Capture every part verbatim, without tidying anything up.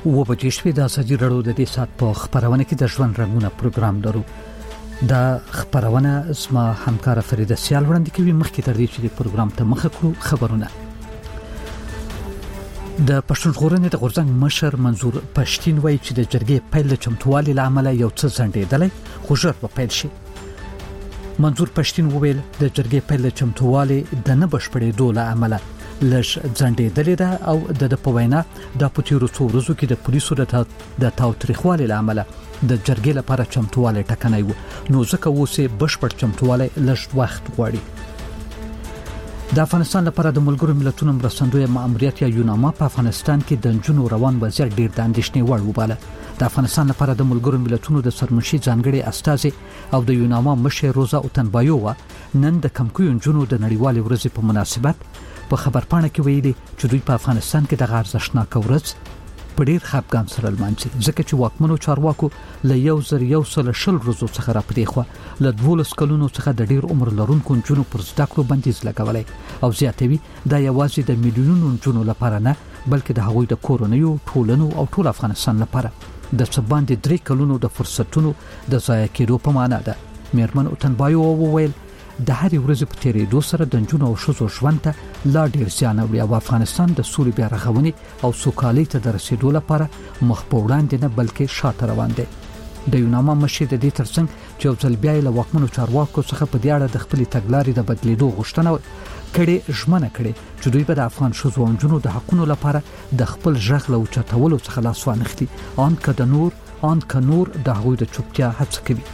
و په تشوي د ازادي راډیو د دې سات په خبرونه کې د ژوند رنگونه پروګرام درو دا خبرونه زما همکار فریده سیال وړاندې کوي. مخکې تر دې چې د پروګرام ته مخه کړو خبرونه. د پښتون ژغورنې د غورځنګ مشر منظور پښتين وایي چې د جرګې پیل چمتووالي لامل یو څه ځنډېدلی خو ژر به پیل شي. منظور پښتين وویل د جرګې پیل چمتووالي د نه بشپړېدو لامل لږ ځنډېدلی ده او د په وینا د پوتیرو څو ورځو کې د پولیسو د تاوتریخوالي لامل د جرګې لپاره چمتووالی ټکنی و، نو ځکه اوس بشپړ چمتووالی لږ وخت غواړي. د افغانستان لپاره د ملګرو ملتونو مرستندوی ماموریت یا یوناما په افغانستان کې د جنونو روان وضعیت ډیر د اندېښنې وړ وباله. د افغانستان لپاره د ملګرو ملتونو د سرمنشي ځانګړي استازي او د یوناما مشر روزا اوتنبایووا نن د کمکویو جنونو د نړیوالې ورځې په مناسبت په خبرپاڼه کې ویلي چې دوی په افغانستان کې د ارزښتناک ورځ په ډیر خپګان سره لمانځي، ځکه چې واکمنو چارواکو له یو زر یو سل شل ورځو څخه راپدې خو له دولس کلونو څخه د ډیر عمر لرونکو جنونو پر زده کړو بندیز لګولای او زیاتوي دا یوازې د میلیونونو جنونو لپاره نه بلکې د هغوی د کورونیو ټولنو او ټول افغانستان لپاره د سباندې درې کلونو د فرصتونو د ضایع کېدو په معنا ده. میرمن اوتنبایو وویل د هرې ورځې په تیریدو سره د جنونو او ښځو ژوند ته لا ډیر زیان اړوي او افغانستان د سولې بیا رغونې او سوکالۍ ته د رسیدو لپاره مخ په وړاندې نه بلکې شاته روان دی. د یوناما مشر د دې ترڅنګ چې یو ځل بیا له واکمنو چارواکو څخه په دې اړه د خپلې تګلارې د بدلیدو غوښتنه کړې ژمنه کړې چې دوی به د افغان ښځو او نجونو د حقونو لپاره د خپل ژغ له اوچتولو څخه لاس وانخلي، ان که د نور ان که نور د هغوی د چوپتیا هڅه کوي.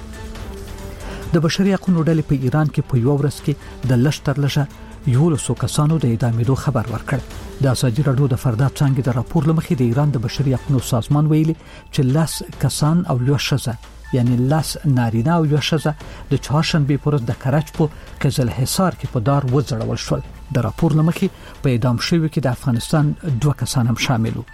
د بشري حقوقو ډلې په ایران کې په یو ورځ کې د لشتر لشه یولسو کسانو د اعدامېدو خبر ورکړ. د ازادي راډیو د فردا څنګه د راپور لمخې د ایران د بشري حقوقو سازمان ویلي چې لاس کسان او یو شزه یعنی لاس نارینه او یو شزه د چهارشنبه پر ورځ د کرج په قزل حصار کې په دار وځړول شول. د راپور لمخې په اعدام شوی کې د افغانستان دوه کسان هم شامل وو.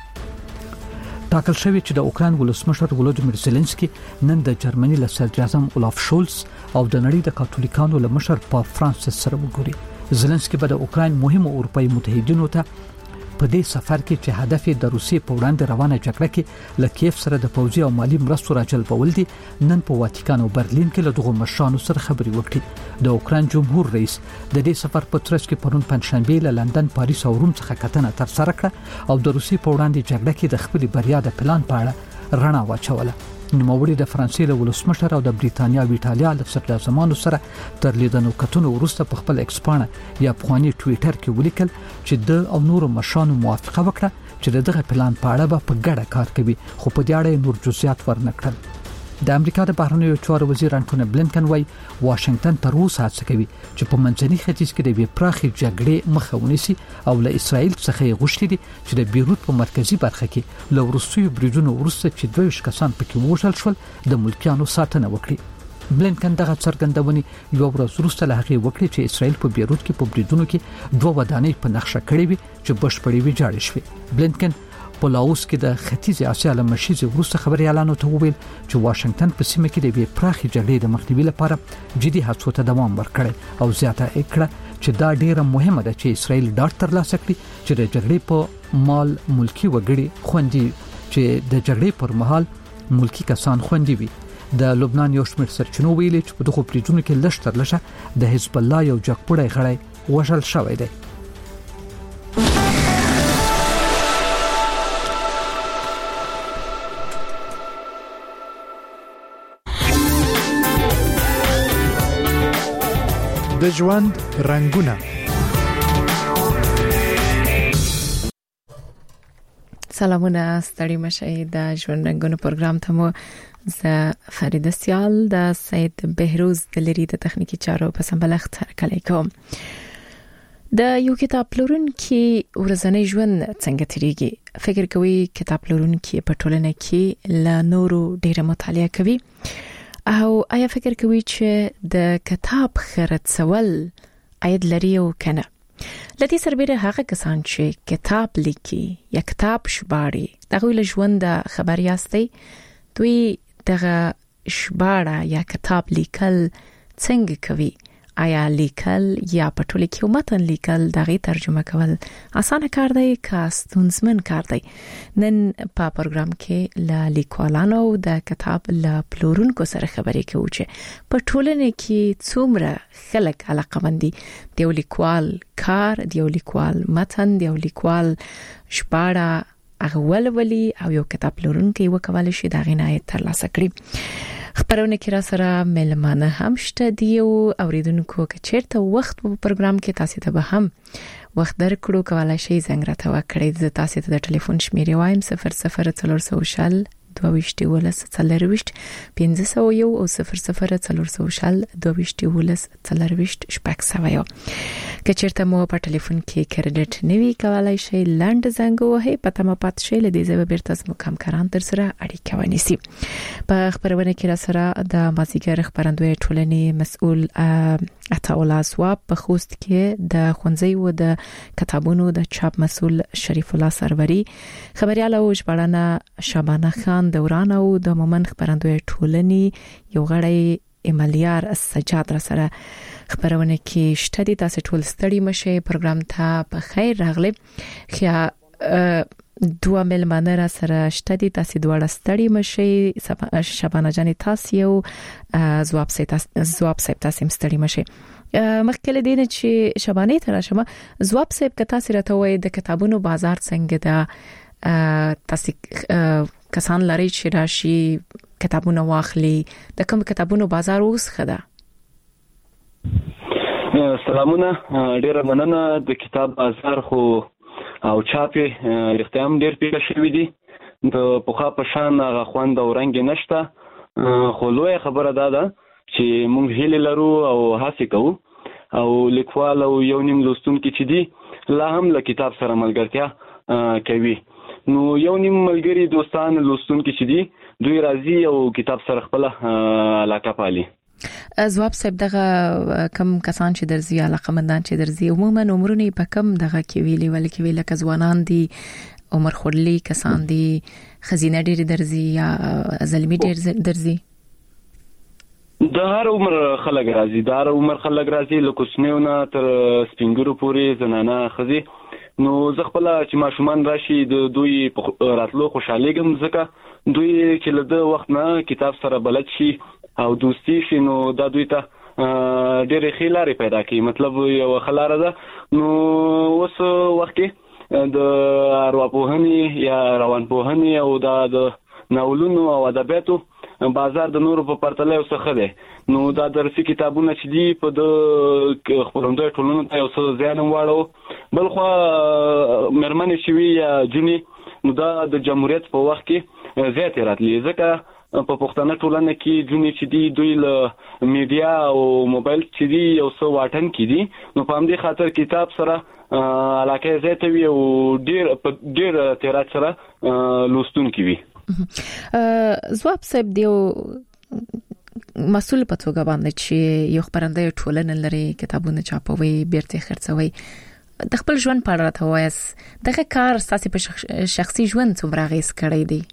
ټاکل شوی چې د اوکراین ولسمشر ولودیمیر زيلنسکي نن د جرمني له صدر اعظم اولاف شولز او د نړۍ د کاتولیکانو له مشر پاپ فرانسیس سره وګوري. زيلنسکي به د اوکراین مهمو اروپایي متحدینو ته په دې سفر کې چې هدف د روسیې په وړاندې روانه جګړه کې له کیف سره د پوځي او مالی مرستو راجلبول دي نن په واتیکان او برلین کې له دغو مشرانو سره خبرې وکړي. د اوکراین جمهور رئیس د دې سفر په ترڅ کې پرون پنځشنبه له لندن، پاریس او روم څخه کتنه تر سره کړه او د روسیې په وړاندې جګړه کې د خپل بریا د پلان په اړه رڼا واچوله. نوموړي د فرانسې له ولسمشر او د بریتانیا او ایټالیا له صدر اعظمانو سره تر لیدنو کتنو وروسته په خپل ایکس پاڼه یا پخوانی ټویټر کې ولیکل چې د او نورو مشرانو موافقه وکړه چې دغه پلان په اړه به په ګډه کار کوي، خو په دې اړه نور جزئیات ورنکړل. د امریکا د بهرنیو چارو وزیر انټونی بلینکن وايي واشنگټن تر اوسه هڅه کوي چې په منځني ختیځ کې د وی پراخي جګړې مخه ونیسي او له اسرایل څخه غوښتي دي چې د بیروت په مرکزی برخه کې له روسیې بریدونو وروسته چې دوه کسان پکې وژل شول د ملکیانو ساتنه وکړي. بلینکن دغه څرګندونې یو ورځ وروسته له هغې وکړي چې اسرایل په بیروت کې په بریدونو کې دوه ودانۍ په نقشه کړې وي چې بشپړې ویجاړې شوې. بلینکن په لاوس کې د ختیځ اسیا له مشیزې وروسته خبري اعلان ته وویل چې واشنگټن په سیمه کې د وی پراخي جګړې د مخنیوي لپاره جدي هڅو ته دوام ورکړي او زیاته کړه چې دا ډیره مهمه ده چې اسرایل ډاټ ترلاسه کړي چې د جګړې په مال ملکی وګړي خوندي چې د جګړې پر مهال ملکی کسان خوندي وي. د لبنان یو شمېر سرچینو ویلي چې په دغه پریډونو کې لشتر لشه د حزب الله یو جګپړی غړی وژل شوی دی. د ژوند رنگونه. سلامونه، ستړي مشئ. د ژوند رنگونه پروګرام ته مو زه فریده سیال د سید بهروز د لری د تخنیکی چارو په سمبلښت سره کلی کوم. د یو کتاب پلورونکي ورځنی ژوند څنګه تیریږي؟ فکر کوي کتاب پلورونکي په ټولنه کې له نورو ډیره مطالعه کوي او آیا فکر کوي چې د کتاب خرڅول عاید لري او کنه؟ لدې سربېره هغه کسان چې کتاب لیکي یا کتاب شباړي دغه له ژوند خبر یاستئ، دوی دغه شباړه یا کتاب لیکل څنګه کوي آیا لیکل یا په ټوله کې متن لیکل دغه ترجمه کول اسانه کار دی که ستونزمن کار دی؟ نن په پروګرام کې له لیکوالانو د کتاب له پلورونکو سره خبرې کوو چې په ټولنه کې څومره خلک علاقمند دي د یو لیکوال کار، د یو لیکوال متن، د یو لیکوال شپاړه اغول ولی او یو کتاب پلورونکي وکول شي د غنایت ترلاسه کړي. خبرونه کې را سره ملمانه هم شته دي او اوریدونکو کې چیرته وخت په پروګرام کې تاسو ته به هم وخت درکړو کولای شي زنګ راته وکړئ. زه تاسو ته د ټلیفون شمیرې وایم صفر صفر څلور سوه شل دوه ویشت ولس څلور ویشت پنځه سوه یو او صفر صفر څلور سوه شل دوه ویشت ولس څلور ویشت شپږ سوه یو. که چیرته مو په ټلیفون کې کریډټ نوي کولای شي لاند زنګ وهي په تمه پات شي لدې زبر بیرته مو کم کاران تر سره اړیکه ونیسي. په خبرونه کې را سره د مازیګر خبرندوی ټولنې مسؤل عطا الله سواب په خوست کې د خونځي و د کتابونو د چاپ مسؤل شریف الله سروري، خبريال او ژباړنه شبانه خان دوران او د مومن خبرندوی ټولنې یو غړی ایمالیار سجاد را سره خبرونه کې شته دي. تاسو ټول ستړي مشه، پروګرام ته په خیر راغلی. خیا دوه ملمانه را سره شته دي، تاسو دواړه ستړي مشه. شبانه جان تاسو یو زواب سي زواب سي تاسو ستړي مشه. مخکله دینه چې شبانه تر شمه زواب سي که تاسو راته وای د کتابونو بازار څنګه ده، تاسو کسان لري چې راشي کتابونه واخلي، د کوم کتابونو بازار اوس خده؟ سلامونه، ډیره مننه. د کتاب بازار خو او چاپي اختیام ډیر پیښ شوی دي، د پوخا په شان هغه خوند او رنگ نشته، خو لوی خبره ده ده چې موږ هیله لرو او هڅه کوو او لیکوال او یو نیم لوستونکي چې دي لا هم له کتاب سره ملګرتیا کوي. نو یو نیم ملګری دوستان لوستونکي چې دي دوی راځي او کتاب سره خپل علاقه پالي. زواب صاحب دغه کم کسان چې درځي علاقمندان چې درځي عموما عمرونه په کم دغه کې ویلي ول کې ویل ک ځوانان دي، عمر خورلي کسان دي، خزینه ډېر درځي یا زلمی ډېر درځي؟ د هر عمر خلک راځي، د هر عمر خلک راځي، له کوچنیونه تر سپینګرو پورې زنانه خزي. نو زه خپل چې ماشومان راشي د دوی راتلو خوشاله ګم، ځکه دوی چې له د وخت نه کتاب سره بلد شي او دوستی شي نو دا دوی ته ډېر خلاري پیدا کوي. مطلب یو خلاره ده. نو اوس وخت کې د ارواپوهنې یا روانپوهنې او د ناولونو او ادبیاتو بازار د نورو په پرتله یو څه دی. نو دا درسي کتابونه چې دي په د خپرندوی ټولنو ته یو څه زیان واړو. بل خو مېرمنې شوي یا جونې نو دا د جمهوریت په وخت کې زیاتې راتلي، ځکه په پښتنه ټولنه کې جونې چې دي دوی له میډیا او موبایل چې دي یو څه واټن کې دي. نو په همدې خاطر کتاب سره علاقه زیاته وي او ډېر ډېر تیرات سره لوستونکي وي. زواب صاحب دیو مسؤل په توګه باندې چې یو خبرندوی ټولنه لري، کتابونه چاپوي، بیرته خرڅوي، د خپل ژوند په اړه راته وایاست دغه کار ستاسو په شخصي ژوند څومره اغېز کړی دی؟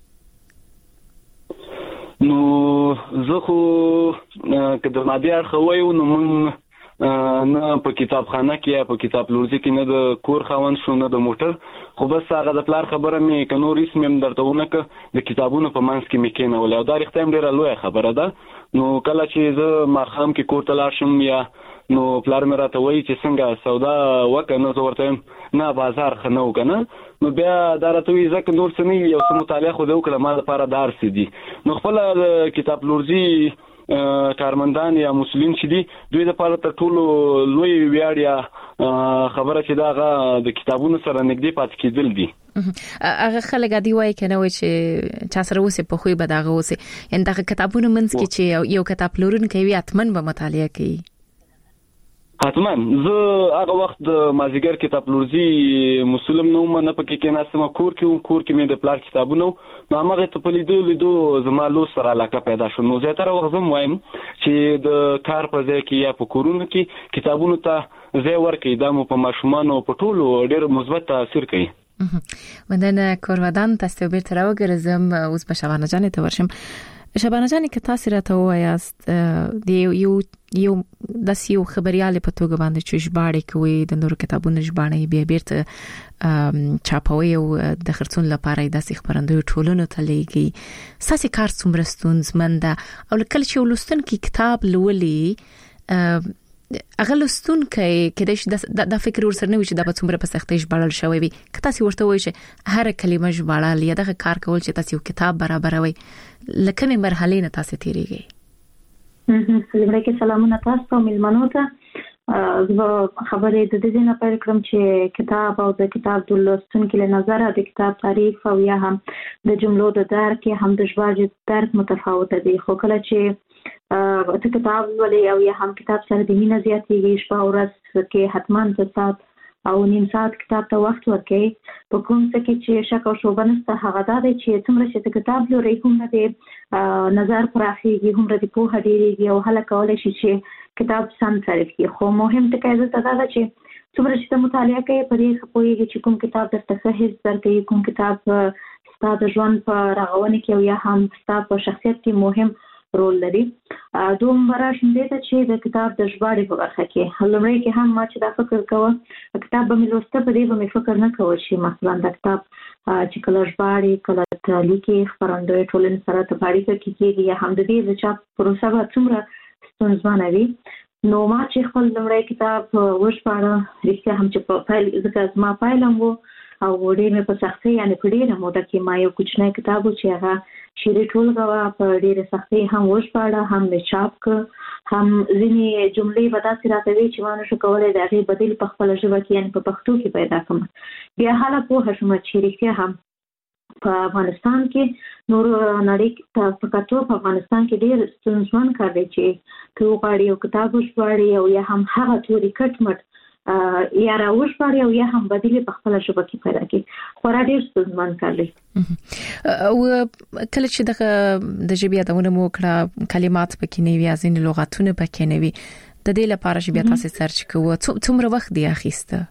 نو زه خو که د مادي اړخ وایو نو موږ نه په کتابخانه کې یا په کتاب پلورځي کې نه د کور خاوند شو نه د موټر، خو بس هغه د پلار خبره مې که نور اسم هم درته ونه که د کتابونو په منځ کې مې کېنولې او دا رښتیا هم ډېره لویه خبره ده. نو کله چې زه ماښام کې کور ته لاړ شم یا نو پلار مې راته وایي چې څنګه سودا وکړه، نو زه ورته وایم نه بازار ښه نه و که نه، نو بیا دا راته وایي ځکه نور څه نه وي، یو څه مطالعه خو دې وکړه، ما دپاره دا هر څه دي. نو خپله د کتاب پلورځي کارمندان یا مسولین چې دي دوی لپاره تر ټولو لوی ویاړ یا خبره چې دا د کتابونو سره نږدې پاتې کېدل دي. هغه خلک دی وایي کنه وای چې چا سره اوسې په خوې به دغه اوسې ان دغه کتابونو منځ کې چې یو کتاب پلورونکی وي اتمن به مطالعه کوي. حتما زه هغه وخت د مازیګر کتاب پلورځي مسلم نو نه پکې کې ناسمه کور کې کور کې مې د پلار کتابونه نو هغه ته په لیدو لیدو زما لو سره علاقه پیدا شو. نو زه تر وخت زم وایم چې د کار په ځای کې یا په کورونو کې کتابونو ته ځای ورکړي، دا مو په ماشومانو په ټولو ډېر مثبت تاثیر کوي. مندن کوروادان تاسو به تر وګرځم اوس په شوانه جان ته ورشم. شبانه جان که تاسو راته وایاست د یو یو د سیو خبريال په توګه باندې چې ژباړې کوي د نورو کتابونو ژباړې بیا بیرته چاپوي او د خرڅون لپاره د سیخ خبرندوی ټولونو ته لېږي ساسي کار څومره ستونزمنده او کله چې ولستون کې کتاب لولي اغلستون کې کله د فکر ورسره نه وي چې د په څومره په سختۍ ژباړل شوی وي که تاسو ورته وایئ چې هر کلمه ژباړل یا دغه کار کول چې تاسو کتاب برابروي لکه مې مرحله نه تاسو تیریږي. لمړی کې سلامونه تاسو ته ملمنو ته زه خبرې د دې نه پیل کړم چې کتاب او د کتاب د لوستونکو له نظره د کتاب تعریف او یا هم د جملو د درک هم د ژباړې درک متفاوت دي خو کله چې ته کتاب ولې او یا هم کتاب سره د مینه زیاتېږي شپه او ورځ کې حتما څه ساعت او نیم ساعت کتاب ته وخت ورکړي په کوم څه کې چې شک او شوبه نشته هغه دا دی چې څومره چې کتاب لوري هم د نظر پراخېږي هم د پوهه ډېرېږي او هله کولی شي چې کتاب سم تعریف کړي خو مهم ټکی دا ده چې څومره چې مطالعه کوي په دې خپويږي چې کوم کتاب درته صحیح درکوي کوم کتاب ستاسو د ژوند په رغونه کې او یا هم ستاسو په شخصیت کې مهم رول لري. دوم برابر شنده ته چې د کتاب د ژباړې په برخه کې لومړی کې هم ما چې دا فکر کوم کتاب به مې لوسته په دې به مې فکر نه کول چې مثلا د کتاب چې کله ژباړې کله تعلیقي خبرندوی ټولنې سره د اړیکه کې کېږي یا هم د دې د چاپ پروسه به څومره ستونزمنه وي. نو ما چې خپل لومړی کتاب وژباړه رښتیا هم چې په پیل ځکه ما پیلم وو او ډېر مې په سختۍ یعنې په ډېره موده کې ما یو کوچنی کتاب و چې هغه شیرې ټولګه په ډېره سختۍ هم وژباړه هم مې چاپ کړ هم ځینې جملې به داسې راته وي چې ما نشو کولی د هغې بدیل په خپله ژبه کې یعنې په پښتو کې پیدا کړم. بیا هله پوهه شومه چې رښتیا هم په افغانستان کې نور نړۍ ته په کتو په افغانستان کې ډېر ستونزمن کار دی چې ته وغواړې یو کتاب وژباړې او یا هم هغه توري کټ مټ یا راوښ پاره او یا هم بدیل په خپل ژبه کې پیدا کړي خورا ډیر ستونزمن کار دی. او کله چې دغه د ژبې ادونه مو کړه کلمات پکې نه وي ځینې لغاتونه پکې نه وي د دې لپاره چې بیا تاسو سرچ کوو څومره وخت دی اخیسته؟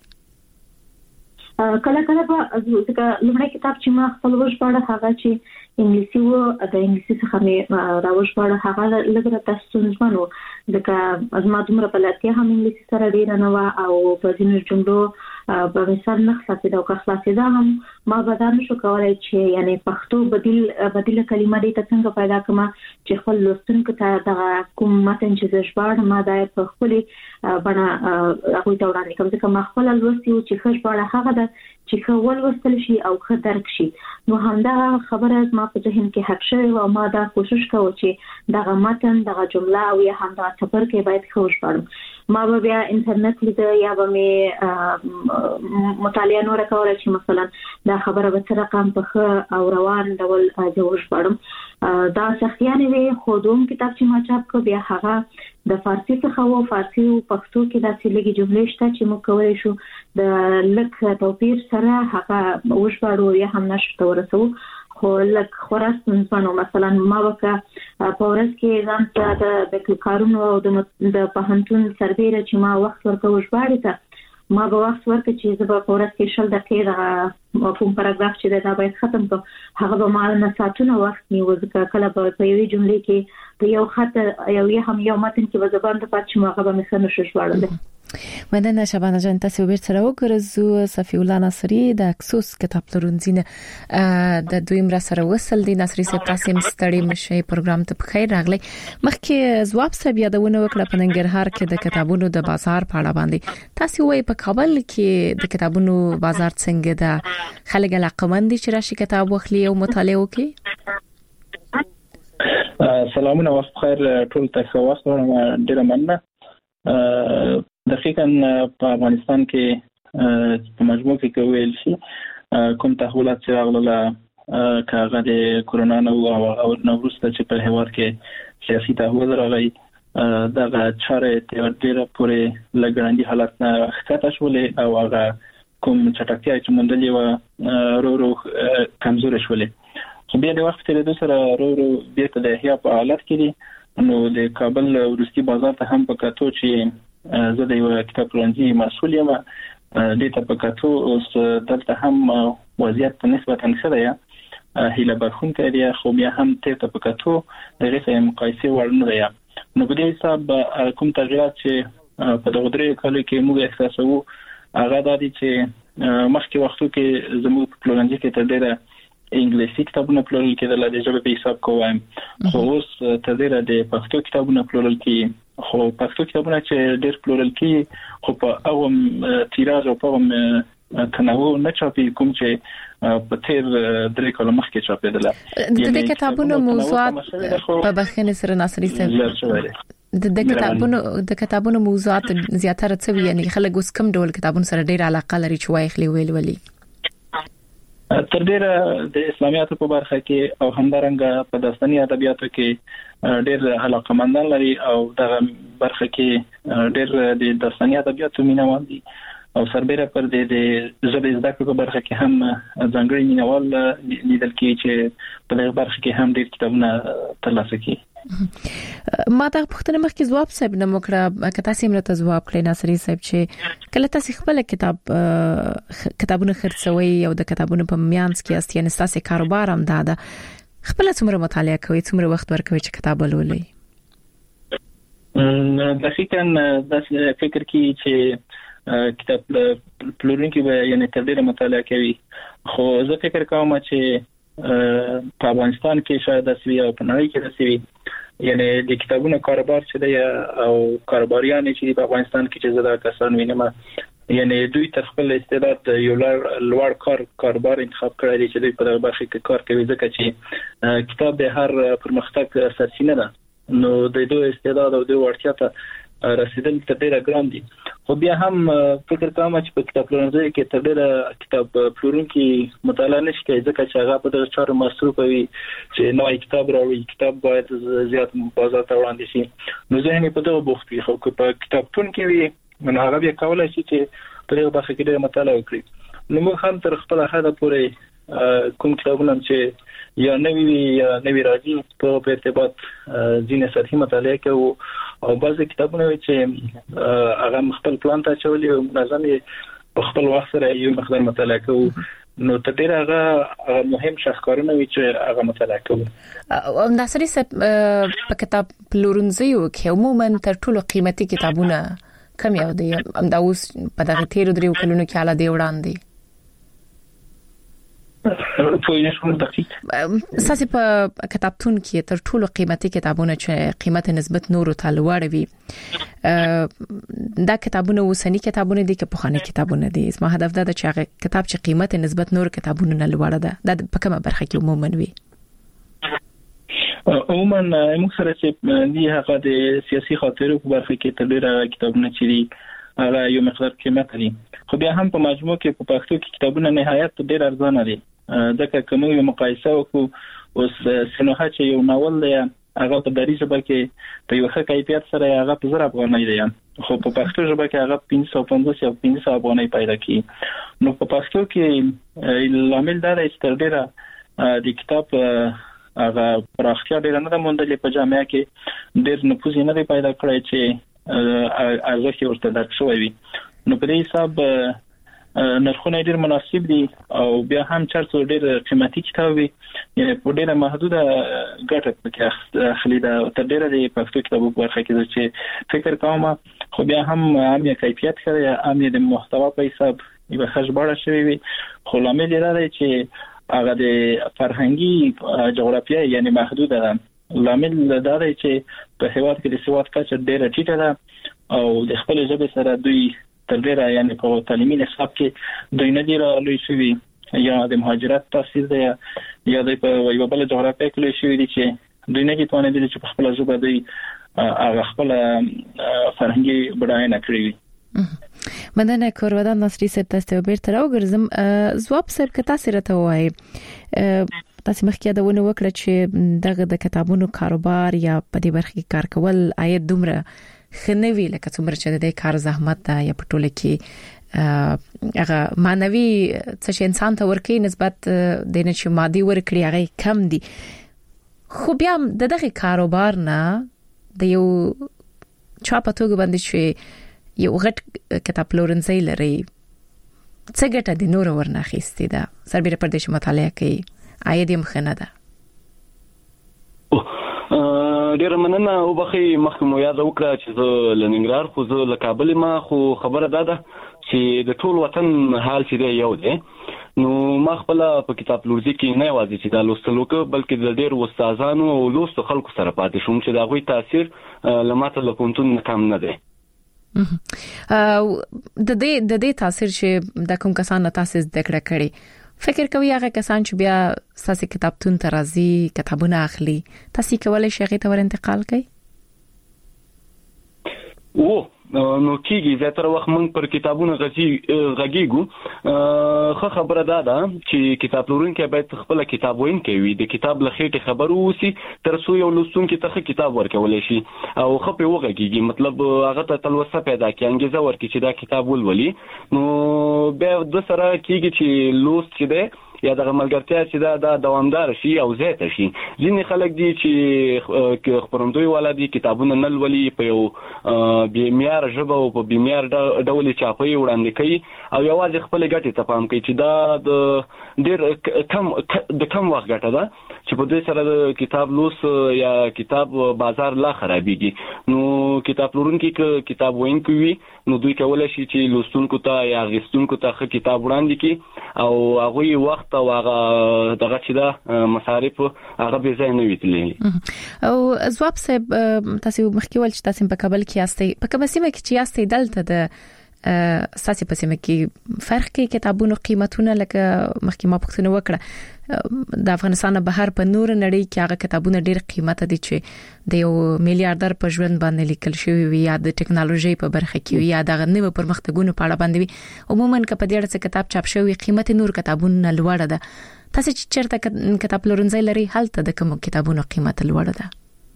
کله کله به ځکه لومړی کتاب چې ما خپل وژباړه هغه چې انګلیسي و د انګلیسي څخه مې راوژباړه هغه لږ تاسو ستونزمن و ځکه زما دومره بلدتیا هم انګلیسي سره ډېره نه وه او په ځینو جملو په مثال نه خلاصېده او که خلاصېده هم ما به دا نشو کولی چې یعنې پښتو بدیل بدیله کلمه دې ته څنګه پیدا کړم چې خپل لوستونکو ته دغه کوم متن چې زه ژباړم ما دا په خپلې بڼه هغوی ته وړاندې کړم ځکه ما خپله لوستې وو چې ښه ژباړه هغه ده چې ښه ولوستل شي او ښه درک شي. نو همدغه خبره زما په ذهن کې حق شوې وه او ما دا کوشش کوم چې دغه متن دغه جمله او یا هم دغه څپرکی باید ښه وژباړم. ما به بیا انټرنیټ لیده یا به مې مطالعه نوره کوله چې مثلا دا خبره به څه رقم په ښه او روان ډول زه وژباړم. دا سختیانې وې خو دوم کتاب چې ما چاپ کړ بیا هغه د فارسي څخه و فارسي او پښتو کې داسې لږې جملې شته چې موږ کولی شو د لږ توپیر سره هغه وژباړو یا هم نشر ته ورسوو خو لږ خورا ستونزمن و. مثلا ما به که په ورځ کې ځان ته د کارونو او د پوهنتون سربیره چې ما وخت ورکوه ژباړې ته ما به وخت ورکړ چې زه به په ورځ کې شل دقیقې دغه کوم پاراګراف چې دی دا باید ختم کړم هغه به ما نه ساعتونه وخت نیو ځکه کله به په یوې جملې کې په یو خط یو یا هم یو متن کې به زه بنده پاتې شم هغه به مې ښه نشو ژباړلی. مننه شبانه جان تاسو بیرته راوګرځو. صفی الله ناصری د اکسوس کتاب پلورنځي د دویم را سره وصل دي. ناصری صاحب تاسو مستړی مشه پروګرام ته بخیر راغلی. مخکې ځواب صاحب یادونه وکړه په ننګرهار کې د کتابونو د بازار په اړه باندې تاسو وایي په کابل کې د کتابونو بازار څنګه ده خلک علاقمند دي چې راشي کتاب واخلي او مطالعه وکړي؟ سلامونه وخت بخیر ټول ته وخت ورم ډیره مننه. دقیقاً په افغانستان کې په مجموع کې ویل شي کوم تحولات چې راغله کاغه د کرونا نو او نو وروسته چې په هیواد کې سیاسي تحول راغی دغه چارې ته ډیره پورې لګړندي حالت نه ښکته شولې او هغه کوم چټکتیا چې مونږ له ورو ورو کمزورې شولې. خو بیا د وخت تیریدو سره ورو ورو بیرته د احیا په حالت کې دي. نو د کابل وروستي بازار ته هم په کتو چې زه د یو کتاب پلورنځي مسؤل یم دې ته په کتو اوس دلته هم وضعیت په نسبتا ښه دی هیله بخښونکی دی، خو بیا هم تیر ته پکاتو دغه سره مقایسه ورنه دی. نو په دې حساب کوم تغیرات چې په دغه درې کالو کې موږ احساسوو هغه د دې چې مخکې وختو کې زموږ په پلورنځي کې تر ډیره انګلیسي کتابونه پلورل کېدل، د ژبې په حساب کوم، خو اوس تر ډیره د پښتو کتابونه پلورل کېږي. خو پښتو کتابونه چې ډیر پلورل کېږي خو په هغه تیراژ او په هغه تنوع نه چاپي کوم چې په تیر درې کال مخکې چاپېدل. د دې کتابونو موضوعات په بخښنې سره ناصري صاحب د کتابونو د کتابونو موضوعات زیاتره څه وي، یعنی خلک اوس کوم ډول کتابونو سره ډیر علاقه لري چې وایي خلی ویل ولي؟ تر ډیره د اسلامیاتو په برخه کې او همدارنګه په داستاني ادبیاتو کې ډیر علاقمندان لري او دغه برخه کې ډیر د داستاني ادبیاتو مینوال دي او سربېره پر د ژبې زده کړې په برخه کې هم ځانګړي مینوال لیدل کېږي چې په دغه برخه کې هم ډیر کتابونه ترلاسه کړي. ما دا پوښتنه مخکې جواب صاحب نه وکړه، که تاسو یې مرته جواب کړئ ناصري صاحب، چې کله تاسو خپل کتاب کتابونه خرڅوي او د کتابونو په میانس کې است، یعنی تاسو کاروبار هم داده، خپل څومره مطالعه کوي، څومره وخت ورکوي چې کتاب ولولئ؟ دقیقاً دا فکر کوي چې کتاب پلورونکي به یعنی تر ډیره مطالعه کوي، خو زه فکر کوم چې په افغانستان کې شاید داسې او په نړۍ کې داسې وي، یعنی د کتابونو کاروبار چې دی او کاروباریان چې په افغانستان کې چې زده کسان وینم، یعنی دوی تر خپل استعداد یو لوړ کار کاروبار انتخاب کړی دی چې دوی په دغه برخه کې کار کوي، ځکه چې کتاب د هر پرمختګ سرچینه ده. نو د دوی استعداد او د وړتیا ته رسیدل تر ډیره ګران دي. خو بیا هم فکر کوم چې په کتاب پلورنځي کې تر ډیره کتاب پلورونکي مطالعه نشي کوي، ځکه چې هغه په دغه چارو مصروف وي چې نوې کتاب راوړي، کتاب باید زیات بازار ته وړاندې شي. نو ذهن په دغه بوخت وي، خو په کتابتون کې وي نو هغه بیا کولای شي چې په دغه برخه کې ډیره مطالعه وکړي. نو موږ هم تر خپل حده پورې کوم کتابونه چې یا نوی یا نوی راځي په ارتباط ځینې سطحي مطالعه کوو او بعضی کتابونه چې هغه خپل پلان ته چولې او منظم په خپل وخت سره یو مقدار مطالعه کوو. نو تر ډیره هغه مهم شاهکارونه وي چې هغه مطالعه کوو. او ناصري صاحب په کتاب پلورنځیو کې عموما تر ټولو قیمتي کتابونه کوم یو دي؟ دا اوس په دغه تیر درې کلونو کې اعلی دی وړاندې ساسي په کتابتون کې تر ټولو قیمتي کتابونه چې قیمت نسبت نورو ته لوړ وي، دا کتابونه وسنی کتابونه دي که پخوانی کتابونه دي؟ زما هدف دا ده چې هغه کتاب چې قیمت نسبت نور کتابونو نه لوړ ده، دا په کومه برخه کې عموما وي؟ عموما موږ سره چې دی هغه د سیاسي خاطرو په برخه کې تر ډیره کتابونه چې دي هغه یو مقدار قیمت لري، خو بیا هم په مجموع کې په پښتو کې کتابونه نهایت ډیر ارزانه دي. ځکه کوم یو مقایسه وکړو اوس سنوحه چې یو ناول دی هغه په دری ژبه کې په یو ښه کیفیت سره هغه په زر افغانۍ دی، خو په پښتو ژبه کې هغه پنځه سوه پنځوس یا پنځه سوه افغانۍ پیدا کی. نو په پښتو کې لامل دا دی چې تر ډیره د کتاب هغه پراختیا ډیره نه ده موندلې، په جامعه کې ډیر نفوذ نه دی پیدا کړی چې ارزښت ورته درک شوی وي. نو په دې حساب نرخونه ډیر مناسب دي او بیا هم چرته ډیر قیمتي کتاب وي، یعنی په ډیره محدوده ګټه پکې اخلي دا تر ډیره د پښتو کتابو په برخه کې چې فکر کوم. خو بیا هم هم یې کیفیت سره هم یې د محتوا په حساب یو ښه ژباړه شوی وي، خو لامل یې دا دی چې هغه د فرهنګي جغرافیه یعنی محدوده ده. لامل دا دی چې په هیواد کې د سواد کچه ډیره ټیټه ده او د خپل ژبې سره دوی تر ډیره یعنی په تعلیمي نصاب کې دوی نه دی رالوی شوی، یا د مهاجرت تاثیر دی یا د په یو بل جغرافیه کې لوی شوی دي چې دوی نه کېتوانه دي چې په خپل ژبه دوی هغه خپل فرهنګي بډاینه کړی وي. مننه کورودان ناصري صاحب، تاسو بیرته راوګرځم. ځواب صاحب که تاسو راته وایي تاسو مخکې دا ونه وکړه چې دغه د کتابونو کاروبار یا په دې برخه کې کار کول آید دومره خنوي لکه څومره چې د کار زحمت ده یا په ټوله کې هغه معنوي څه چې انسان ته ورکي نسبت د نه چې مادي ورکړي هغه کم دي، خو بیا د دغه کاروبار نه د یو چا په توګه باندې چې یو غټ کتاب پلورنځي لري څه ګټه د نور ورنه اخیستې ده سربېره پر دې چې مطالعه کوي عاید یې مخه نه ده. ډیر مننه او بخي مخکمو یاد وکړه چې زه لنګرهار خو زه له کابل ما خو خبره ده ده چې د ټول وطن حال چې دی یو دی. نو ما خپل په کتاب لوزي کې نه یوازې چې دا لوستلو کې بلکې د ډیر استادانو او لوستو خلکو سره پاتې شوم چې دا غوي تاثیر لماته له پونتون کم نه دی. د دې د دې تاثیر چې د کوم کسان تاسو زده کړه کړي فکر کوي هغه کسان چې بیا ساسي کتابتون ته راځي کتابونه اخلي تاسو کولای شئ هغه ته ور انتقال کړئ؟ او نو کیږي زیاتره وخت موږ پر کتابونو غږی غږیګو خو خبره ده ده چې کتاب لورونکي باید خپل کتاب وینکي وي د کتاب لخيټه خبرو وسی تر څو یو لوستونکي ته کتاب ورکولای شي او خپې وغږیږي مطلب هغه ته تلوسه پیدا کوي انګیزه ورکړي چې دا کتاب ولولي. نو به د سره کیږي چې لوست چې ده یا د ملګرتیا چې دا د دوامدار شي او زیات شي. ځینې خلک دي چې خبرندوی ولادي کتابونه نل ولي په یو بیمار ژبه او په بیمار ډول چاپي وړاندې کوي او یوازې خپل ګټې ته پام کوي چې دا د ډېر کم د کم وخت ګټه ده چې په دې سره د کتاب لوس یا کتاب بازار لا خرابېږي. نو کتاب لورونکي کتاب وینکوي نو دوی کولای شي چې لوستونکو ته یا غوښتونکو ته کتاب وړاندې کړي او هغه وخت او هغه دغه چې دا مصارف هغه به ځای نه ویتلی. او ځواب صاحب تاسو مخکې ول چې تاسو په کابل کې یاستئ په کومه سیمه کې چې یاستئ دلته د اساسي په سیمه کې فرق کې کتابونو قیمتونه لکه مخکې ما پوښتنه وکړه د افغانستان بهر په نور نړۍ کې هغه کتابونه ډېر قیمت دي چې د یو میلیارډر په ژوند باندې لیکل شوی وي یا د ټکنالوژي په برخه کې وي یا د نوو پرمختګونو په اړه باندې وي عموما کله په دې اړه کتاب چاپ شوی قیمت نور کتابونو لوړه ده. تاسو چې چیرته کتاب لورنځي لري هلته د کوم کتابونو قیمت لوړه ده؟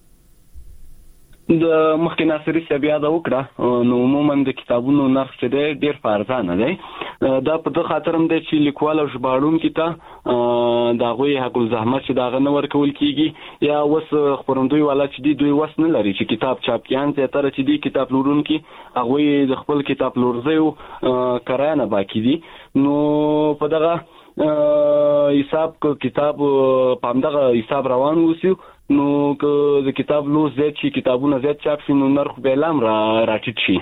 د مخکې ناصری صاحب یاد وکړه نو عموما د کتابونو نرخ چې دی ډیر فارزانه دی. دا په د خاطر هم دی چې لیکوال او ژباړونکي ته دا غوي حق الزحمت چې دا غنه ورکول کیږي یا وس خبرندوی والا چې دی دوی وس نه لري چې کتاب چاپ کیان ته تر چې دی کتاب لورونکي هغه د خپل کتاب لورځیو کرانه باقی دي. نو په دغه حساب کو کتاب پامدغه حساب روان وسی نو که د کتاب لوس زیات شي کتابونه زیات چاپ شي نو نرخ به لام را راټیټ شي.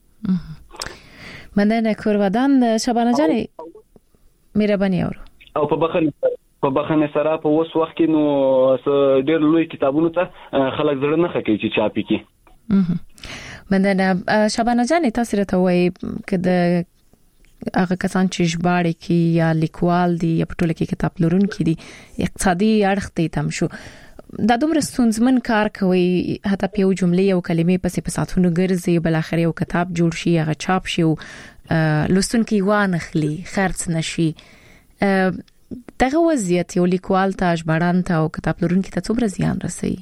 مننه کورودان شبانه جانې مهرباني اورو او په بخنه په بخنه سره په اوس وخت کې نو ډېر لوی کتابونه ته خلک زړه نه خکې چې چاپي کی. مننه شبانه جانې تاسو راته وایي کده هغه کسان چې ژباړي کې یا لیکوال دي یا په ټوله کې کتاب لورونکي دي اقتصادي اړخ ته تم شو دا دومره ستونزمن کار کوي حتی په یو جملې او کلمې پسې په ساتونو ګرځي بل اخر یو کتاب جوړ شي هغه چاپ شي لوستونکي وانخلي خرڅ نشي. دغه وضعیت یو لیکوال ته ژباړن ته او کتاب لورونکي ته څومره زیان رسوي؟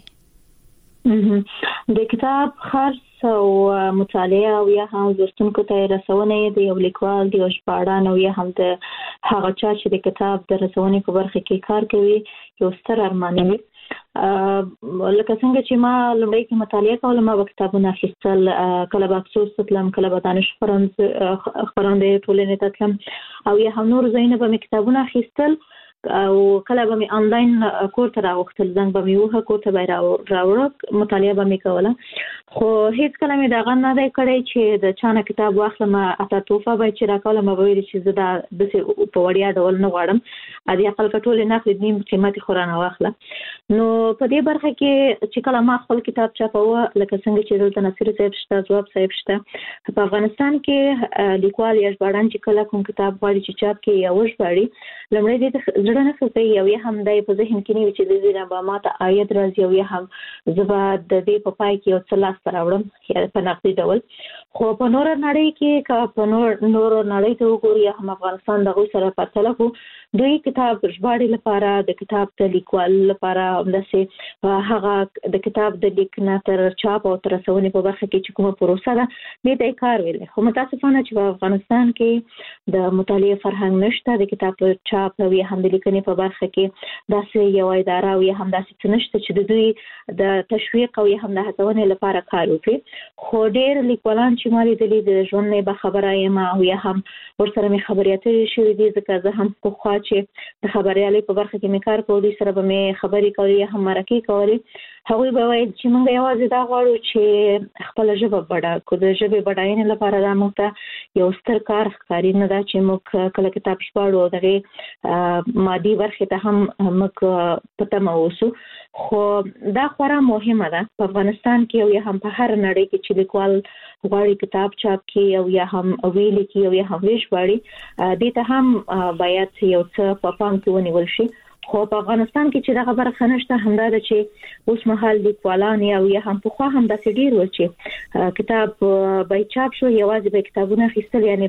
د کتاب خرڅ او مطالعه او یا هم لوستونکو ته رسونه د یو لیکوال د ژباړن او یا هم د هغه چا چې د کتاب د رسونې په برخه کې کار کوي یو ستر ارمان دی. لکه څنګه چې ما لومړی کې مطالعه کوله ما کتابونه اخیستل کله به افسوس تلم کله به دانش خبرنده ټولنې ته تلم او یا هم نور ځایونه به کتابونه اخیستل او کله به می انلاین کور ته راوختل زنګ به می وه کور ته به راوړ مطالعه به می کوله خو هیڅ کله می دغه نه دی کړی چې د چانه کتاب واخلم اته توفه به چې راکوله مې ویل چې زه دا د په وړیا ډول نه غواړم ا دې خپل کټول نه خرید نیم قیمتي خورانه واخله. نو په دې برخه کې چې کله ما خپل کتاب چاپوه لکه څنګه چې دلته نصیر صاحب شته ځواب صاحب شته په افغانستان کې لیکوال یا ژباړن چې کله کوم کتاب غواړي چې چاپ کې یا وژباړي لمړی دې زړه نه کوي یو یا هم دای په ذهن کې نیو چې د دې نه به ماته آیت راځي او یا هم زبا د دې په پای کې یو څه لاس راوړم یا په نقدي ډول. خو په نور نړۍ کې کا په نور نور نړۍ ته وګوري هم افغانستان دغه سره پرتله کو دوی کتاب ژباړې لپاره د کتاب د لیکوال لپاره همداسې هغه د کتاب د لیکنې تر چاپ او تر رسونې په برخه کې چې کومه پروسه ده دې ته کار ویل. خو متاسفانه چې په افغانستان کې د مطالعه فرهنګ نشته د کتاب چاپ او هم د لیکنې په برخه کې داسې یو اداره او هم داسې نشته چې د دوی د تشویق او هم د هڅونې لپاره کار وکړي. خو ډېر لیکوالان چې ما لیدلي د ژوند نه به خبره یم او یا هم ورسره مې خبرې اترې شوې دي ځکه زه هم په خوا چې د خبريالي په برخه کې مې کار کولی سره به مې خبري کوي هم مرکه کوي هغوی به وایي چې موږ یوازې دا غواړو چې خپل ژبه بډا کو د ژبې بډاینې لپاره دا موږ ته یو ستر کار ښکاري نه دا چې موږ کله کتاب شپاړو دغه مادي برخه ته هم موږ پته مو وسو خو دا خورا مهمه ده په افغانستان کې او یا هم په هر نړۍ کې چې لیکوال غواړي کتاب چاپ کړي او یا هم ویل کړي او یا هم ویش غواړي دې ته هم باید یو څه په پام کې ونیول شي خو په افغانستان کې چې دا خبره خنشته همدا ده چې اوس مهال لیکوالان یا یا هم په خوا هم د سډیر و چې کتاب به چاپ شو یوازې به کتابونه خېستل یعنی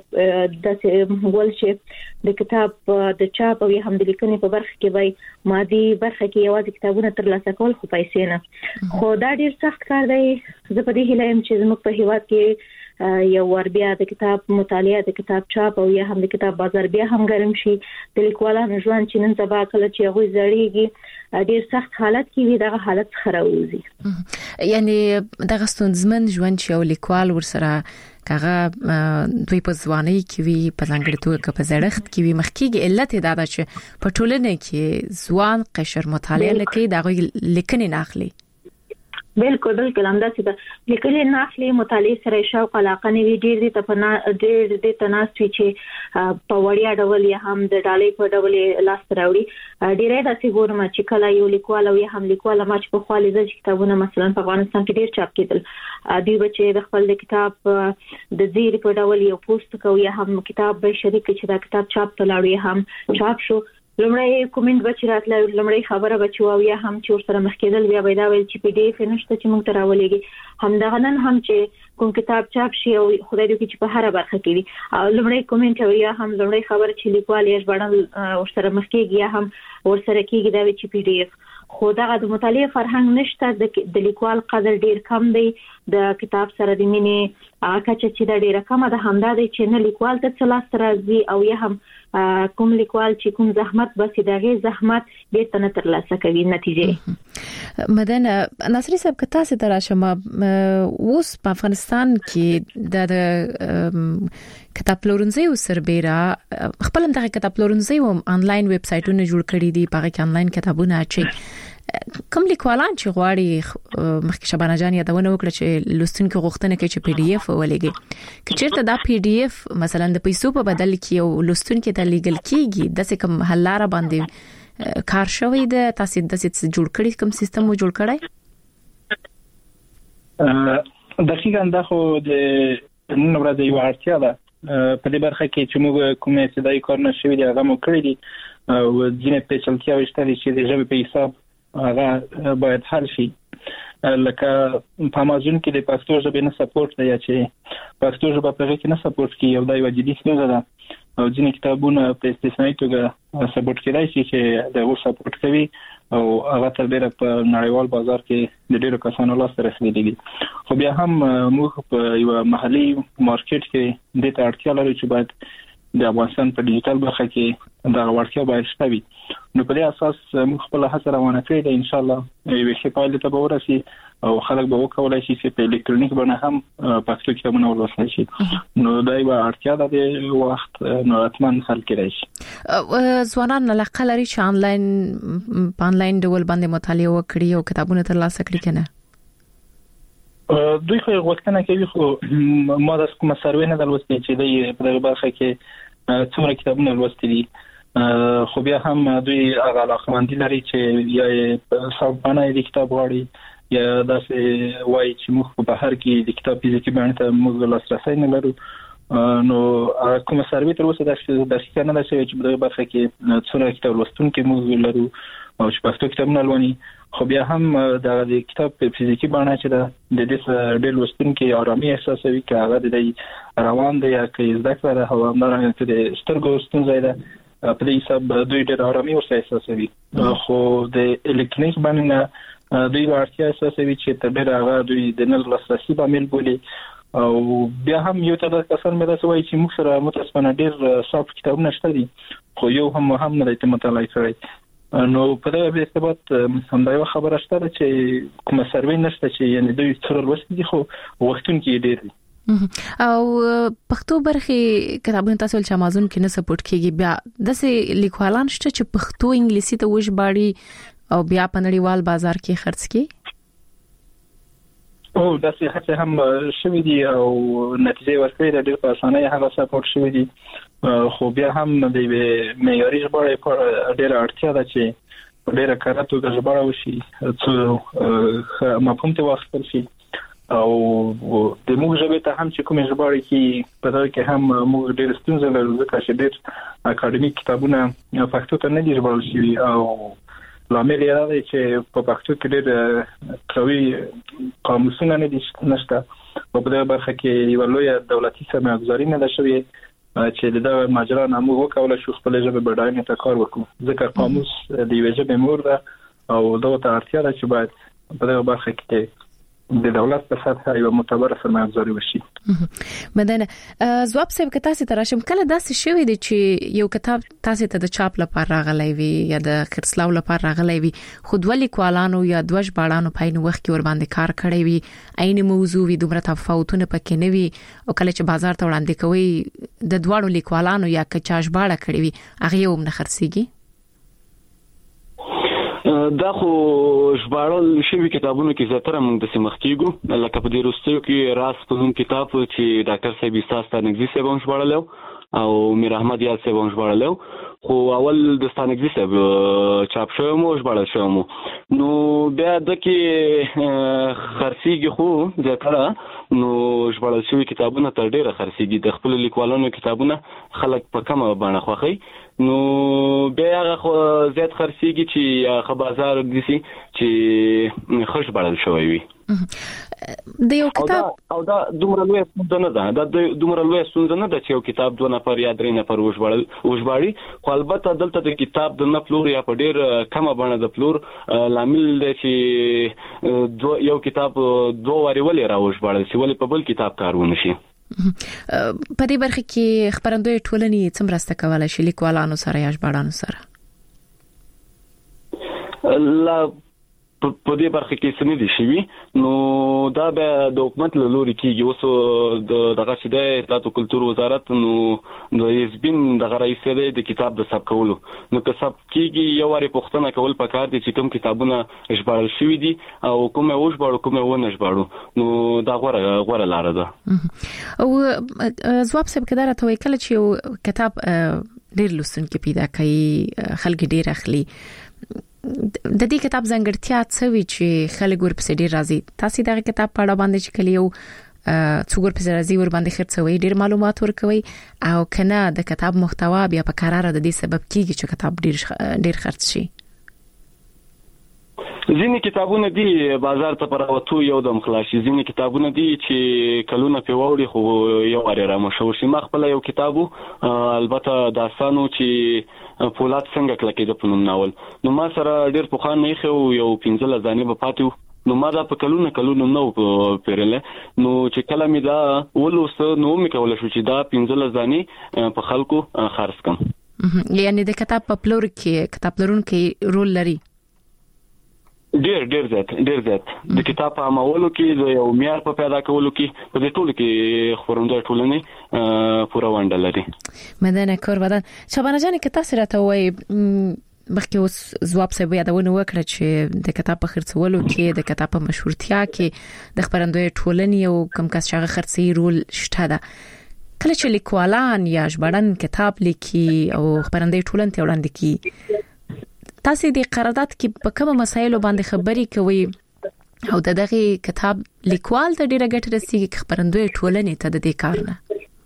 د ول چې د کتاب د چاپ او یا هم د لیکنې په برخه کې به مادي برخه کې یوازې کتابونه ترلاسه کول خو پیسې نه خو دا ډیر سخت کار دی زه په دې هیله یم چې زموږ په هیواد کې یو ور بیا د کتاب مطالعه د کتاب چاپ او یا هم د کتاب بازار بیا هم ګرم شي د لیکوالانو ژوند چې نن سبا کله چې هغه زړیږي ډیر سخت حالت کې وي دغه حالت خرابوي یعنی دغه ستونزمن ژوند چې یو لیکوال ورسره کاغه دوی په ځواني کې وي په ځانګړي توګه په زړښت کې وي مخکېږي علت دا ده چې په ټولنه کې ځوان قشر مطالعه لکه دغه لیکنې ناخلي بالکل بالکل همدا چې د لیکلې ناخلي مطالعه سره شوق علاقه نه وی ډیر دي ته په ډیر دي تناسوي چې په وړیا ډول یا هم د ډالۍ په ډول لاس راوړي ډیره د سیګورم چې کله یو لیکوال او یا هم لیکوال ما چې په خالي د کتابونو مثلا په افغانستان کې ډیر چاپ کېدل دوی بچي د خپل د کتاب د زیر په ډول یو پوسټ کوي یا هم کتاب به شریک چې دا کتاب چاپ تلاړي هم چاپ شو لمړی کومنت بچی راتله لمړی خبره بچو او یا هم چې سره مخکېدل بیا پیدا ویل چې پی ډی اف نشته چې موږ تراولېږي هم دغه نن هم چې کوم کتاب چاپ شي او خدای دې چې په هر برخه کې وي او لمړی کومنت او یا هم لمړی خبره چې لیکوال یې ژباړل سره مخکېږي یا هم ورسره کېږي دا چې پی ډی اف خو دغه د مطالعه فرهنګ نشته د لیکوال قدر ډیر کم دی د کتاب سره د مینې اکه چې دا ډیره کم ده همدا دی چې نه لیکوال ته څلاست راځي او یا هم کوم لیکوال چې کوم زحمت بس دغه زحمت بیرته نه ترلاسه کوي نتیجه مدن ناصری صاحب که تاسو ته راشم اوس په افغانستان کې د کتاب پلورنځي او سربېره خپل دغه کتاب پلورنځي او انلاین ویب سټونه جوړ کړي دي په کې انلاین کتابونه اچي کوم لیکوالان چې غواړي مخکې شبانه جان یادونه وکړه چې لوستونکو غوښتنه کوي چې پی ډی اف ولېږي که چیرته دا پی ډی اف مثلا د پیسو په بدل کې او لوستونکو ته لیګل کیږي د څه کوم حل لاره باندې کار شوی د تاسو د څه جوړ کړی کوم سیستم جوړ کړی دقیقاً دا خو د نن ورځې یو اړتیا ده په دې برخه کې چې موږ کومه ابتدایي کار نشوي دی هغه مو کړی دي او ځینې پیچلتیاوې شته چې د ژبې په حساب هغه باید حل شي لکه په امازون کې د پښتو ژبې نه سپورټ دی چې پښتو ژبه په کې نه سپورټ کوي او دا یو جدي ستونزه ده او ځینې کتابونه په استثنایی توګه سپورټ کېدای شي چې دغه سپورټ کوي او هغه تر ډیره په نړیوال بازار کې د ډیرو کسانو لاس ته رسیدلی دي خو بیا هم موږ په یو محلي مارکیټ کې د اړتیا لرو چې باید د افغانستان په ډیجیټل برخه کې دا ورتیا باید شته وي نو په دې اساس موږ خپل هڅه روانه کړې ده ان شاء الله یو ښه پایله ته به ورسي او خلک به وکولای شي چې په الکترونیک باندې هم پښتو کتابونه ولوستل شي نو دا یو اړتیا ده د وخت نو اتمن حل کړئ شي ځوانان له لري چې انلاین په انلاین ډول باندې مطالعه وکړي او کتابونه ترلاسه کړي کنه دوی خو وختونه کوي خو ما د کوم سروې نه دلوستي چې د په دغه برخه کې څومره کتابونه لوستي دي خو بیا هم دوی هغه علاقمندي لري چې یا صاحبانه د کتاب غواړي یا داسې وایي چې موږ په بهر کې د کتاب فزیکي باندې ته موږ لاسرسي نه لرو نو کوم سروې تر اوسه د دقیقه نه ده چې په دغه برخه کې څومره کتاب لوستونکي موږ لرو او چې پښتو کتابونه لولي خو بیا هم د کتاب په فزیکي باندې چې د دې ډېر لوستونکي آرامي احساسوي چې هغه د روان دی یا کې زده کړه هوا همدارنګه چې د سترګو ستونزې ده په دې حساب دوی ډېر آرامي ورسره احساسوي خو د الکترونیک باندې دوی ورته احساسوي چې تر ډېر هغه دوی د نل لاسرسي عامل بولي او بیا هم یو تر کسان مې دا وایي چې موږ سره متاسفانه ډېر صاف کتابونه شته دي خو یو هم هم نه دی مطالعه کړی نو په دغه ارتباط همدا یو خبره شته چې کومه سروې نشته چې یعنی دوی څلور وسته دي خو وختونه کې ډېر دي او پښتو برخه کتابونه تاسو چې امازون کې نه سپورټ کیږي بیا د سه لیکوالان شته چې پښتو انګلیسي ته وژباړي او بیا په نړیوال بازار کې خرڅ کړي. او دا څه هڅه هم شوې دي او نتیجه ورکړې ده، ډېر په اسانۍ هغه سپورټ شوې دي، خو بیا هم د معیاري ژباړې په ډېر اړتیا ده چې ډېر کاراتو د ژباړه وشي څو مفهوم ته واخیستل شي او د موږ ژبې ته هم چې کومې ژباړې کې په دغه کې هم موږ ډېر ستونزې لرو ځکه چې ډېر اکاډمیک کتابونه پښتو ته نه دي ژباړل شوي او لامل یې دا دی چې په پښتو کې ډېر قوي قاموسونه نه دي نشته او په دغه برخه کې یو لوی دولتي سرمایه‌ګذاري نه ده شوې چې د ماجرا نامو وکول شو خپل ژبه بډاینه ته کار وکړو ځکه قاموس د یوې ژبې مور ده او دغه ته اړتیا ده چې باید په دغه برخه کې د دولت په سطح یو معتبر سرمایه‌ګذاري وشي. مدنه زواب صاحب که تاسو تراشم کله داسې شوی دی چې یو کتاب تاسو ته د چاپ لپاره راغلی وي یا د خرڅلاو لپاره راغلی وي خو دوه لیکوالانو یا دوه ژباړانو په عین وخت کې ور باندې کار کړی وي عین موضوع وي دومره تفاوتونه پکې نه وي او کله چې بازار ته وړاندې کوي د دوه لیکوالانو یا کچا ژباړه کړی وي هغه یو نه خرڅيږي؟ دا خو ژباړل شوی کتابونو کې زیاتره موږ د سیمخ کېګو لکه په دې وروستیو کې راس په نوم کتاب چې ډاکټر صاحب استاد نګزي صاحب هم ژباړلو او میر احمد یاد صاحب هم ژباړلو خو اول د ستانګزي صاحب چاپ شوی مو ژباړل شوی مو نو بیا د کې خرڅيږي خو زیاتره نو ژباړل شوی کتابونه تر ډیره خرڅيږي د خپل لیکوالانو کتابونه خلک په کومه باندې خوخي نو بیا هغه زیات خرڅيږي چې خو بازار دي چې خرڅ بړل شوی وي د یو کتاب او دا دومره لوی ستونزه نه ده دا دومره لوی ستونزه نه ده چې یو کتاب دوه نفر یا درې نفر وژبړل وژباړي خو البته دلته د کتاب د نفلور یا په ډیر کمه باندې د فلور لامل دی چې یو کتاب دوه وری ولې راوژبړل چې ولې په بل کتاب کارونه شي. په دې برخه کې خبرندوی ټولنې څومره ست کولای شي لیکوالانو سره یا ژباړانو سره؟ لا په دې برخه کې څه نه دي شوي نو دا به د حکومت له لوري کېږي اوس د دغه چې د اطلاعات او کلتور وزارت نو د حزبین دغه رئیس دی د کتاب د ثبت کولو نو که ثبت کېږي یو واري پوښتنه کول پکار دي چې کوم کتابونه ژباړل شوي دي او کومه وژباړو کومه ونه ژباړو نو دا غوړه غوړه لار ده. او ځواب صاحب کده راته وایي کله چې یو کتاب ډېر لوستونکي پیدا کوي خلک ډېر اخلي د دې کتاب ځانګړتیا څه وی چې خلک ورپسې ډیر راځي تاسو دغه کتاب په اړه باندې چې کلی یو څو ورپسې راځي ور باندې خرڅوي ډیر معلومات ورکوي او کنه د کتاب محتوا بیا په قرار د دې سبب کیږي چې کتاب ډیر ډیر خرڅ شي؟ ځینې کتابونه دي بازار ته پراوتو یو دم خلاصي ځینې کتابونه دي چې کلونه په ووري خو یو اړه را مشهور شي. ما خپل یو کتابو البته داستانو چې پولاد څنګه کلکې د پنوم ناول نو ما سره ډیر په خان نه خو یو پنځله ځانې په پاتو نو ما دا په کلونه کلونه نو پیرل نو چې کله می دا ولوست نو می کول شو چې دا پنځله ځانې په خلکو خرڅ کم یعنی د کتاب په پلور کې کتاب لرونکي رول لري ډیر ډیر زیات ډیر زیات د کتاب په عملولو کې د یو معیار په پیدا کولو کې په دې ټولو کې خبرونه ټولنې پوره ونډه لري. مدنه کور بدن شبانه جان کې تاسو راته وایي مخکې اوس ځواب صاحب یادونه وکړه چې د کتاب په خرڅولو کې د کتاب په مشهورتیا کې د خبرندوی ټولنې او کم کس چې خرڅي رول شته ده کله چې لیکوالان یا ژباړن کتاب لیکي او خبرندوی ټولنې ته وړاندې کوي تاسو د قرارداد کې په کومه مسایلو باندې خبري کوي او دغه کتاب لیکوال ته ډیره ګټه رسیږي خبرندوی ټولنې ته د دې کار نه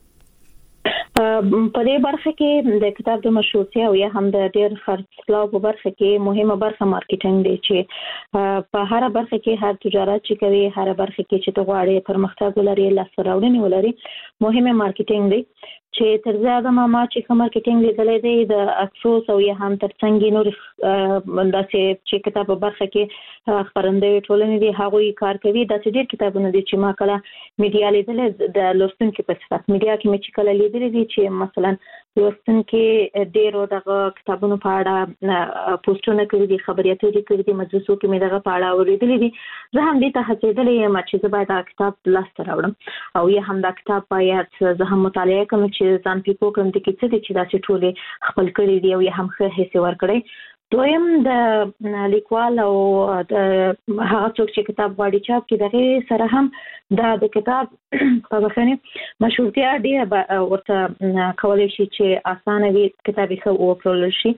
په دې برخه کې د کتاب د مشروعیت او یا هم د ډیر خرڅلاو په برخه کې مهمه برخه مارکیټینګ دی چې په هر برخه کې هر تجارت چې کوي هر برخه کې چې ته غواړې پرمختګ ولري لاسته راوړنې ولري مهمه مارکیټینګ دی چې تر زیاده ما چې کوم مارکیټینګ لیدلې دی د افسوس او یا هم ترڅنګ نور داسې چې کتاب په برخه کې خبرندوی ټولنې دي هغوی کار کوي داسې ډېر کتابونه دي چې ما کله میډیا لیدلې د لوستونکو په صفت میډیا کې مې چې کله لیدلې دي چې مثلا لوستونکو ډیرو دغه کتابونو په اړه پوسټونه کړي دي، خبري اترې کړي دي، مجلسو کې مې دغه په اړه اورېدلې دي. زه هم دې ته هڅېدلې یم چې زه باید دا کتاب لاس ته راوړم او یا هم دا کتاب باید زه هم مطالعه کوم چې ځان پې پوه کړم د کې څه دي چې داسې ټولې خپل کړي دي او یا هم ښه حس ورکړي. دویم د لیکوال او د هغه څوک چې کتاب غواړي چاپ کړي دغه سره هم دا د کتاب په بخښنه مشروطیه ډیره ورته کولای شي چې اسانه وي کتاب یې خو وپلورل شي.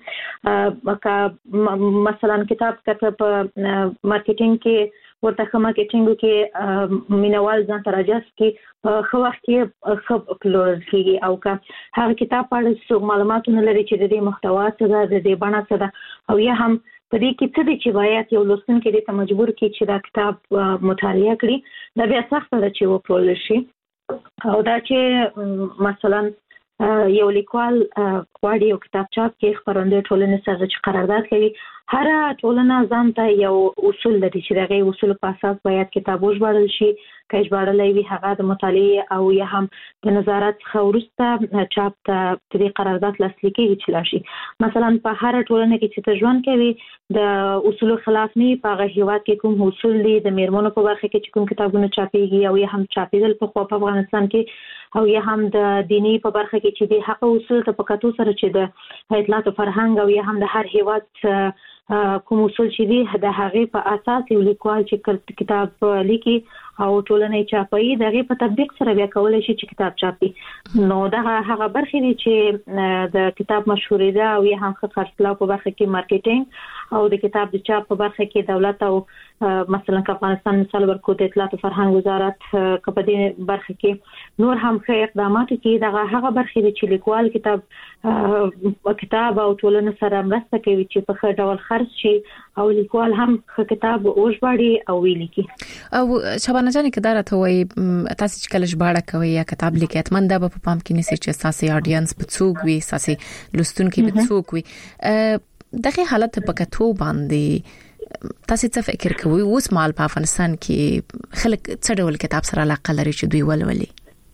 مثلا کتاب کته په مارکیټینګ کې ورته خو مارکیټینګ کې مینوال ځان تراجس کې په خو وخت کې خو پلورل کیږي او که هغه کتاب په اړه څو معلوماتونه لري چې د دې محتوا څه ده، د دې بڼه څه ده او یا هم په دې کې څه دي چې باید یو لوستونکی دې ته مجبور کړي چې دا کتاب مطالعه کړي، دا بیا سخت ده چې وپلورل شي. او دا چې مثلا یو لیکوال غواړي یو کتاب چاپ کړي، خپرندوی ټولنې سره چې قرارداد کوي، هر ټولنه ځان ته یو اصول لري چې دغه اصول په اساس باید کتاب وژباړل شي. که ژباړل وي هغه د مطالعه او یا هم د نظارت څخه وروسته چاپ ته د قرارداد لاسلیک کیږي چې لاشي. مثلا په هر ټولنه کې چې ته ژوند کوي د اصول خلاف نه په هغه هیواد کې کوم اصول دي، د میرمنو په برخه کې چې کوم کتابونه چاپیږي او یا هم چاپیدل په خو په افغانستان کې او یا هم د دینی په برخه کې چې د حق اصول ته په کتو سره چې د اطلاعات فرهنګ او یا هم د هر هیواد کوم اصول چې دي د هغه په اساس یو لیکوال چې کتاب لیکي او ټولنې چاپي دغه په تطبیق سره بیا کولای شي چې کتاب چاپي. نو دا هغه برخې دي چې د کتاب مشهوري ده او یا هم خرڅلاو په برخه کې مارکیټینګ او د کتاب د چاپ په برخه کې دولت او مثلا افغانستان مثال ورکو د اطلاعات فرهنګ وزارت په دې برخه کې نور هم ښه اقدامات کوي. دا هغه برخې دي چې لیکوال کتاب کتاب او ټولنه سره مرسته کوي چې په ښه ډول خرڅ شي او لیکوال هم کتاب وژباړي او ولیکي. او شبانه جان کې دا راته وایي تاسو چې کله ژباړه کوي یا کتاب لیکي اتمن دا په پام کې نيسي چې تاسو اډینس په څوک وي، تاسو لوستونکو په څوک وي. دغه حالت په کتو باندې تاسو څه فکر کوئ اوس مال په افغانستان کې خلک څه ډول کتاب سره علاقه لري چې دوی ولولي؟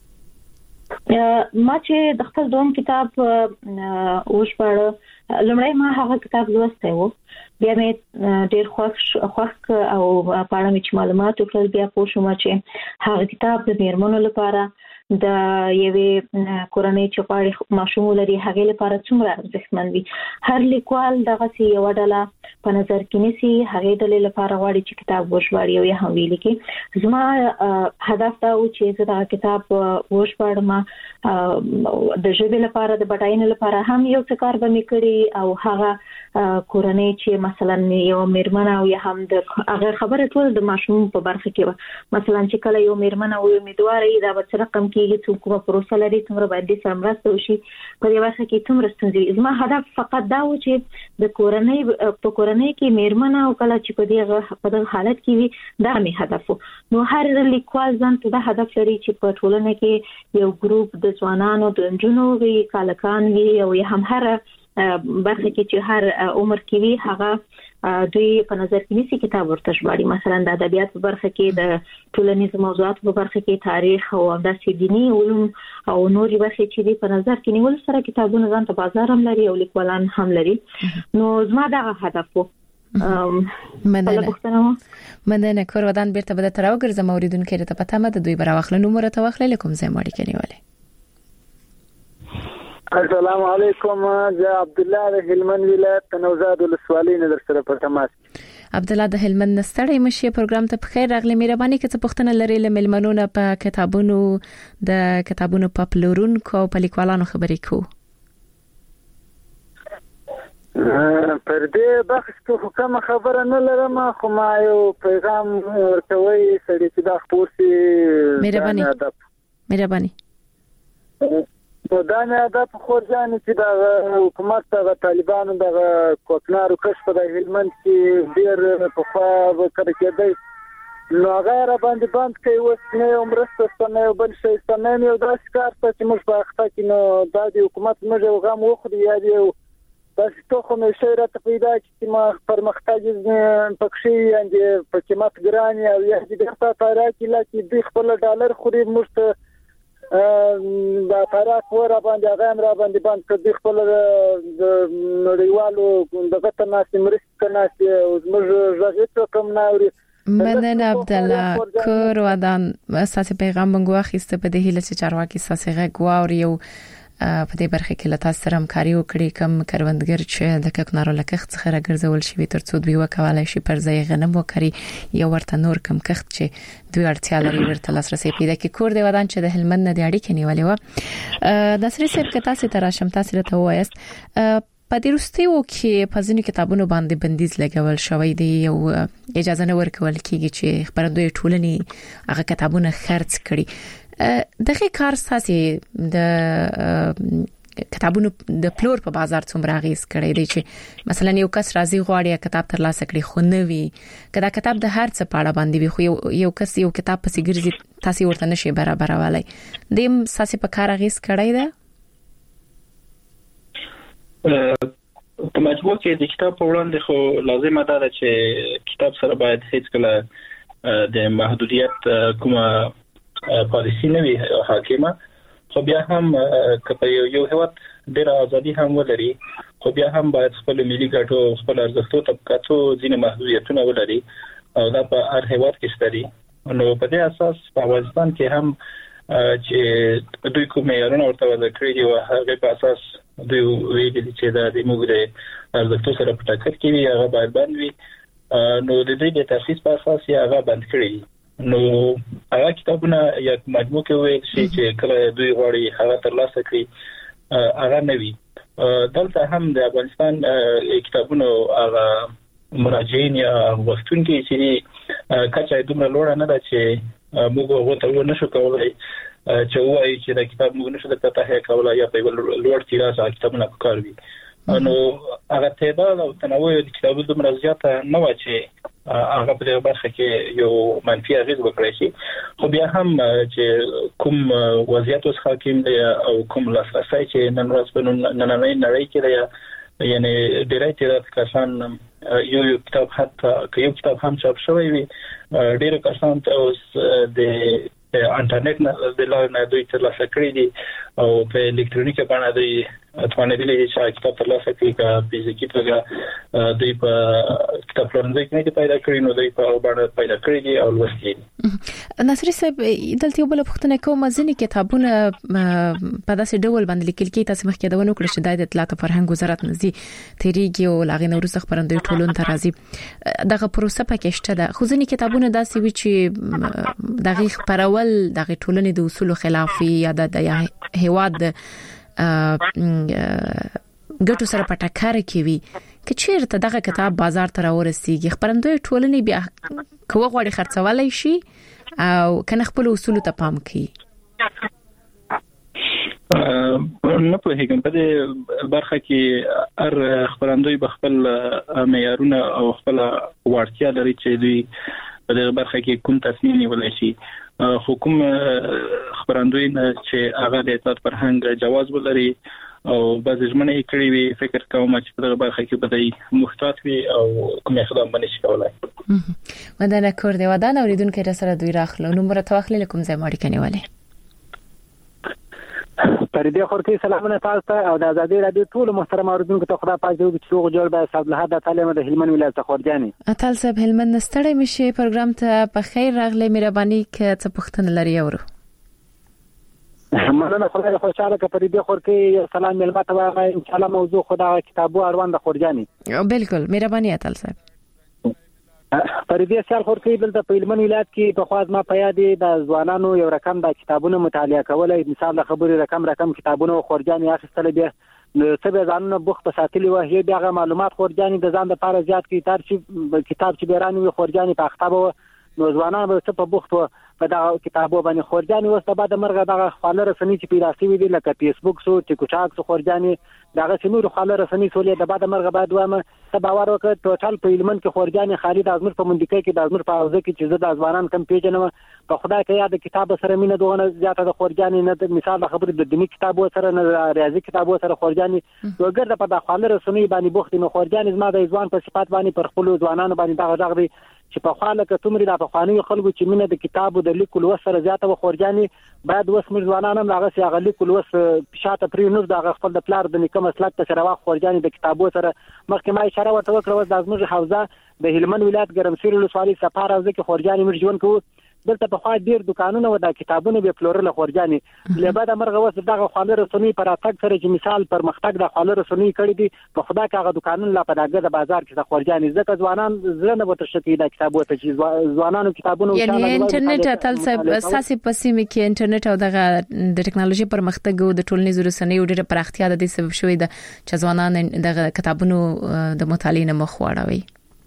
ما چې د خپل دوم کتاب وشپړ لمړی ما هغه کتاب لوسته وو، بیا مې ډېر خوښ خوښ او په اړه مې معلومات وکړل. بیا پوه شوم چې هغه کتاب د میرمنو لپاره د یوې کورنۍ چې غواړي ماشوم لري هغه لپاره څومره ارزښتمن وي. هر لیکوال دغه سی یو ډله په نظر کې نیسي هغه د لپاره غواړي چې کتاب وژباړي او یا هم ولیکي. زما هدف دا و چې زه دا کتاب وژباړم د ژبې لپاره، د بډاینې لپاره هم یو څه کار به مې کړی او هغه کورنۍ چې مثلا یو میرمن او یا هم د هغه خبره ټول د ماشوم په برخه کې مثلا چې کله یو میرمن او امیدواري دا به رقم کېږي چې کومه پروسه لري څومره باید د سمرسته وشي په دې وخت کې څومره ستونزې. زما هدف فقط دا و چې د کورنۍ په کورنۍ کې میرمن او کله چې په دې په دغه حالت کې وي دا مې هدف و. نو هر لیکوال ځان ته دا هدف لري چې په ټولنه کې یو ګروپ د ځوانانو د نجونو وي، کالکان وي او یا هم هر برخه کې چې هر عمر کې وي هغه دوی په نظر کې نیسي کتاب ورته ژباړي. مثلا د ادبیات په برخه کې د ټولنیز موضوعات په برخه کې تاریخ او داسې دینی علوم او نورې برخې چې دي په نظر کې نیول سره کتابونه ځان ته بازار هم لري او لیکوالان هم لري. نو زما دا هدف و. مننه مننه کور ودان بیرته بده تر وګرځم اوریدونکو ته پته مده دوی براوخل نمبر ته واخلې لکم زه مړی کنيواله. السلام علیکم، زه عبد الله د هلمند ولایت نوزاد ولسوالۍ نه در سره په تماس. عبد الله د هلمند نستړی مشه پروګرام ته بخیر راغلی. مهرباني کړئ پښتنه لري له ملمنونو په کتابونو د کتابونو په پلورونکو په لیکوالانو خبرې کو. پر دې بحث کې کوم خبره نه لرم، خو ما یو پیغام ورکوي سړي چې دا خپورسي مهرباني مهرباني نو دا نه دا په خور ځان چې دا حکومت د طالبانو د کوکنارو کښ په د هلمند کې ډیر په خوا وکړ کېدی نو غیر باندې باندې کوي اوس نه عمرسته ستنه یو بل شي ستنه یو داس کار ته چې موږ په اخته کې نو دا د حکومت موږ یو غم وخوري یا یو بس ته خو مې شي راته پیدا چې ما پرمختګ پکښې یعنی په قیمت ګران او یا د ښه تاریخ کې لکه د خپل ډالر خوري موږ دا تاریخ ور باندې هغه را باندې باندې کدي خپل د نړیوالو دغه تناسب مرسته ناسي او زموږ ژغې کوم ناوري مننه عبد الله کور ودان اساس پیغام بنګو اخیسته په دې هله چې چارواکي اساسي غواړي او په دې برخه کې لته سره همکاري وکړي کوم کروندګر چې د ککنارو لکخت څخه راګرځول شي ترڅو دوی وکولای شي پر ځای غنم وکړي یا ورته نور کم کخت چې دوی اړتیا لري ورته لاسرسي پیدا کړي. کور دی ودان چې د هلمند نه د اړیکې نیولې و د سری صاحب کتا سي تراشم تاسو ته وایست په دې وروستیو کې په ځینو کتابونو باندې بندیز لګول شوی دی او اجازه نه ورکول کیږي چې خبرندوی ټولنې هغه کتابونه خرڅ کړي. دغه کار ساسي د کتابونو د پلور په بازار څومره غیز کړی دی چې مثلا یو کس راځي غواړي کتاب ترلاسه کړي خو نه وي کدا کتاب د هر څه په اړه باندې وي خو یو کس یو کتاب پسې ګرځي تاسو ورته نشي برابرولای دیم ساسي په کار غیز کړی دی. په مجموع کې د کتاب په وړاندې خو لازمه ده چې کتاب سره باید هیڅ کله د محدودیت کومه پالیسی نه وي حاکمه خو بیا هم کله یو هیواد ډېر ازادي هم ولري خو بیا هم باید خپل ملي ګټو خپل ارزښتو طبقاتو ځینې محدودیتونه ولري او دا په هر هیواد کې شته. نو په دې اساس په افغانستان کې هم چې دوی کوم معیارونه ورته وضع کړی دي او هغه په اساس دوی ویلي چې دا د موږ د ارزښتو سره په ټکر کې وي هغه باید بند وي. نو د دې د تخصیص په اساس یې هغه بند کړی. نو هغه کتابونه یا مجموع کې وایي چې کله دوی غواړي هغه ترلاسه کړي هغه نه وي. دلته هم د افغانستان کتابونو هغه مراجعین یا وختونکي چې کچا دومره لوړه نه ده چې موږ هغه ته نشو کولای چې وایي چې دا کتاب موږ نشو د ته کولای یا په لوړ تیراژ کتابونه کاروي. نو هغه تعداد او تنوع د کتابونو دومره زیاته نه و چې هغه په دې برخه کې یو منفي اغیز وکړي شي. خو بیا هم چې کوم وضعیت اوس حاکم دی او کوم لاسرسي چې نن ورځ په نننۍ نړۍ کې دی یعنی ډېرای تعداد کسان یو یو کتاب حتی که یو کتاب هم چاپ شوی وي ډېر کسان اوس د انټرنیټ نه د لارې نه دوی ترلاسه کړی دي او په الکترونیکي بڼه دوی توانېدلي دي چې کتاب ترلاسه کړي که فزیکي توګه دوی په کتابپلورنځي کې نه پیدا کړي نو دوی په بڼه پیدا کړي دي او لوستي دي. ناصر صاحب دلته یو بل پوښتنه کوم ځینې کتابونه په داسې ډول باندې لیکل کېږي تاسو مخکې دا ونه کړی چې د اطلاعات او فرهنګ وزارت نزدې تیریږي او لاغې نورو خبرندوی ټولون ته راځي دغه پروسه پکې شته ده. خو ځینې کتابونه داسې وي چې دغه خبرول دغه ټولنې د اصول خلاف یا د هیواد ګټو سره په ټکر کې وي که چیرته دغه کتاب بازار ته راورسیږي خبرندوی ټولنې بیا کوه غوړي خرڅولای شي او کنه خپل اصول ته پام کوي. نه په هیڅ په دې برخه کې هر خبرندوی به خپل معیارونه او خپل وړتیا لري چې دوی په دې برخه کې کوم تصمیم نیولای شي. حکوم خبرندوی چې هغه د اطلاعات فرهنګ جواز ولري او بعض ژمنې کړې وي فکر کوم چې په دغه برخه کې به دی محتاط وي او کوم اقدام باندې شي کولای. مدنه کور دی ودان اوریدونکو سره دوی راخلو نو مرته واخلې کوم ځای ماړي کنيواله پردې خورتي سلامونه تاسو ته او د ازادي رادیو ټول محترم اوریدونکو ته خدا پاک دې چې جوړ جوړ به صاحب له حدا تعالی د هلمند ولایت خورجاني اتل صاحب هلمند نستړی مشي پروګرام ته په خیر راغلی مهرباني که څه پوښتنه لري اورو. مننه خدای خوشاله که پردې خورتي سلام ملما ته ان شاء الله موضوع خدا کتابو اروان د خورجاني بالکل مهرباني اتل صاحب. پردې سیال خورتي بل د هلمند ولایت کې په خواز ما پیادې د ځوانانو یو رقم د کتابونو مطالعه کولای مثال د خبرې رقم رقم کتابونو خورجاني اخیستل بیا نو څه به ځانونه بوخ په ساتلی و هي دغه معلومات خورجاني د ځان لپاره زیات کتاب چې کتاب چې بیرانی وي خورجاني په اختابو نو ځوانان به څه په بوخت په دغه کتابو باندې خورجاني وسته بعد مرغه دغه خاله رسنی چې پیدا شوی دی لکه فیسبوک سو ټیک ټاک سو خورجاني دغه سنور خاله رسنی سولې د بعد مرغه بعد وامه ته باور وکړ ټوټل په هلمند کې خورجاني خالد ازمر په منډکې کې د ازمر په اوزه کې چې د ځوانان کم پیژنم په خدای کې یاد کتاب سره مینه دوه زیاته د خورجاني نه مثال خبر د دینی کتابو سره نه ریاضي کتابو سره خورجاني وګرځه په د خاله رسنی باندې بوخت نو خورجاني زما د ځوان په صفات باندې پر خپل ځوانانو باندې دغه دغه چې په خاله کې تمرې د افغاني خلکو چې مینه د کتابو د لیکل وسره زیاته خورجاني بعد وس موږ ځوانان هم هغه سي هغه لیکل وس شاته پرې نور د خپل د پلار د نیکه مسلک ته سره واخ خورجاني د کتابو سره مخکې ما اشاره ورته وکړه د زموږ حوزه د هلمند ولایت ګرمسیر ولسوالۍ سپاره حوزه کې خورجاني موږ ژوند کوو دلته په خوا ډیر دکانونه و د کتابونو به پلورل خورجاني لباده مرغه وس دغه خاله رسنی پر اتک سره چې مثال پر مختګ د خاله رسنی کړی دي په خدا کاغه دکانونه لا په دغه د بازار کې د خورجاني ځکه ځوانان زړه وته شتي د کتابو ته چې ځوانانو کتابونو یعنی انټرنیټ اتل صاحب اساسي پسیمه کې انټرنیټ او دغه د ټکنالوژي پر مختګ او د ټولنیزو رسنیو ډیره پراختیا د دې سبب شوې ده چې ځوانان دغه کتابونو د مطالعې نه مخ واړوي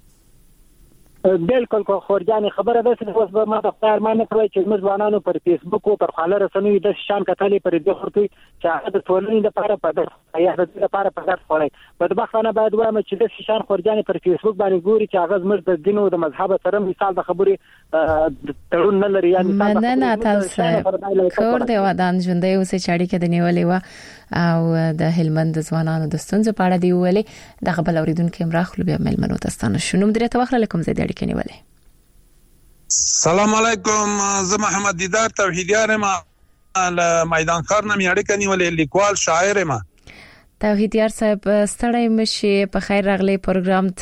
بالکل کو خورجاني خبره ده چې اوس به ما د خیر مانه کوي چې موږ ځوانانو پر فیسبوک او پر خاله رسنوي د شان کتلې پر دې خورتي چې هغه د ټولنې لپاره په دغه یا د لپاره په دغه خوري په دغه بعد وایم چې د شان خورجاني پر فیسبوک باندې ګوري چې هغه زموږ د دین او د مذهب سره مثال د خبرې تړون نه لري یا مثال نه نه تاسو کور دی ودان ژوندۍ اوسې چاړي کې د نیولې و او د هلمند ځوانانو د ستونزې په اړه دی ویلې د خپل اوریدونکو امراخلو بیا ملمنو تاسو شنو مدیریت واخله کوم زیات اړیکې نیولې السلام علیکم زه محمد دیدار توحیدیار ما له میدان کار نه اړیکې نیولې لیکوال شاعر ما توحیدیار صاحب ستړی مشي په خیر راغلی پروګرام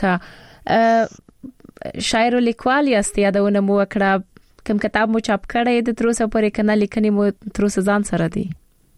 ته شاعر او لیکوال یاست یادونه مو وکړه کوم کتاب مو چاپ کړی د تروسه پورې کنه لیکنې مو تروسه ځان سره دی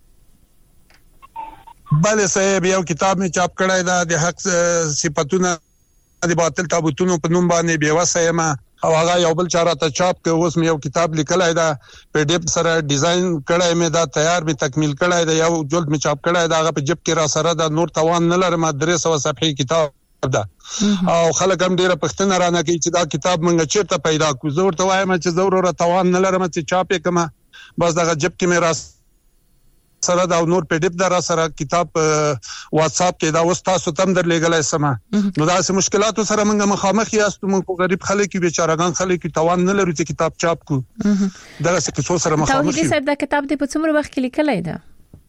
بله صاحب یو کتاب می چاپ کړی دا د حق صفاتونه د باطل تابوتونو په نوم باندې بیوسه ما او هغه یو بل چاره ته چاپ کې اوس می یو کتاب لیکلای دا په ډیپ سره ډیزاین کړی می دا تیار می تکمیل کړی دا یو جلد می چاپ کړی دا هغه په جيب کې را سره دا نور توان نه لرم درې سوه صفحې کتاب دا او خلک هم ډیره پښتنه رانه کوي چې دا کتاب مونږ چیرته پیدا کوو زه ورته وایم چې ضرورت توان نه لرم چې چاپ کما بس دا جيب کې می را سره دا نور په ډیپ درا سره کتاب واتس اپ کې دا اوس تاسو تم در لګلای سما نو دا سه مشکلاتو سره موږ مخامخ یاستو موږ غریب خلک بیچارهګان خلک توان نه لري چې کتاب چاپ کو دا څه څه سره مخامخ توحید صاحب دا کتاب د په څومره وخت کې لیکلای دا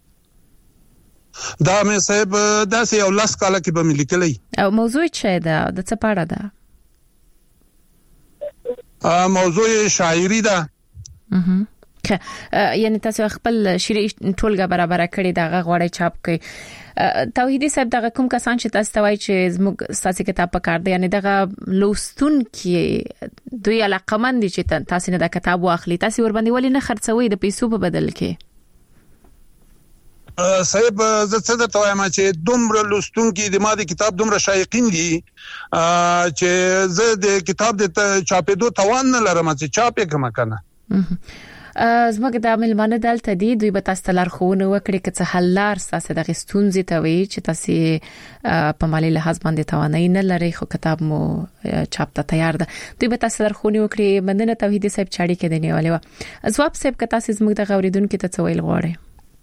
دا مې صاحب دا سه یو لاس کاله کې به مې لیکلای او موضوع څه ده د څه پاړه ده ا موضوع شاعری ده یعنی تاسو خپل شری ټولګه برابر کړی دا غوړی چاپ کړي توحیدی صاحب دا کوم کسان چې تاسو توای چې زموږ ساسي کتاب پکار دی یعنی دا لوستون کې دوی علاقمند چې تاسو نه دا کتاب واخلي تاسو ور باندې ولې نه خرڅوي د پیسو په بدل کې صاحب زه څه درته وایم چې دومره لوستون کې د ما د کتاب دومره شایقین دي چې زه د کتاب د چاپېدو توان نه لرم چې چاپ یې کوم کنه زموږ د عملمانه دلته دي دوی به تاسو لارښوونه وکړي چې څه حل لار تاسو د غستونځي ته وي چې تاسو په مالی لحاظ باندې توانای نه لري خو کتاب مو چاپ ته تیار ده دوی به تاسو لارښوونه وکړي مننه توحیدی صاحب چاړي کې دی نیولې و ځواب صاحب که تاسو زموږ د غوریدونکو ته څه ویل غواړئ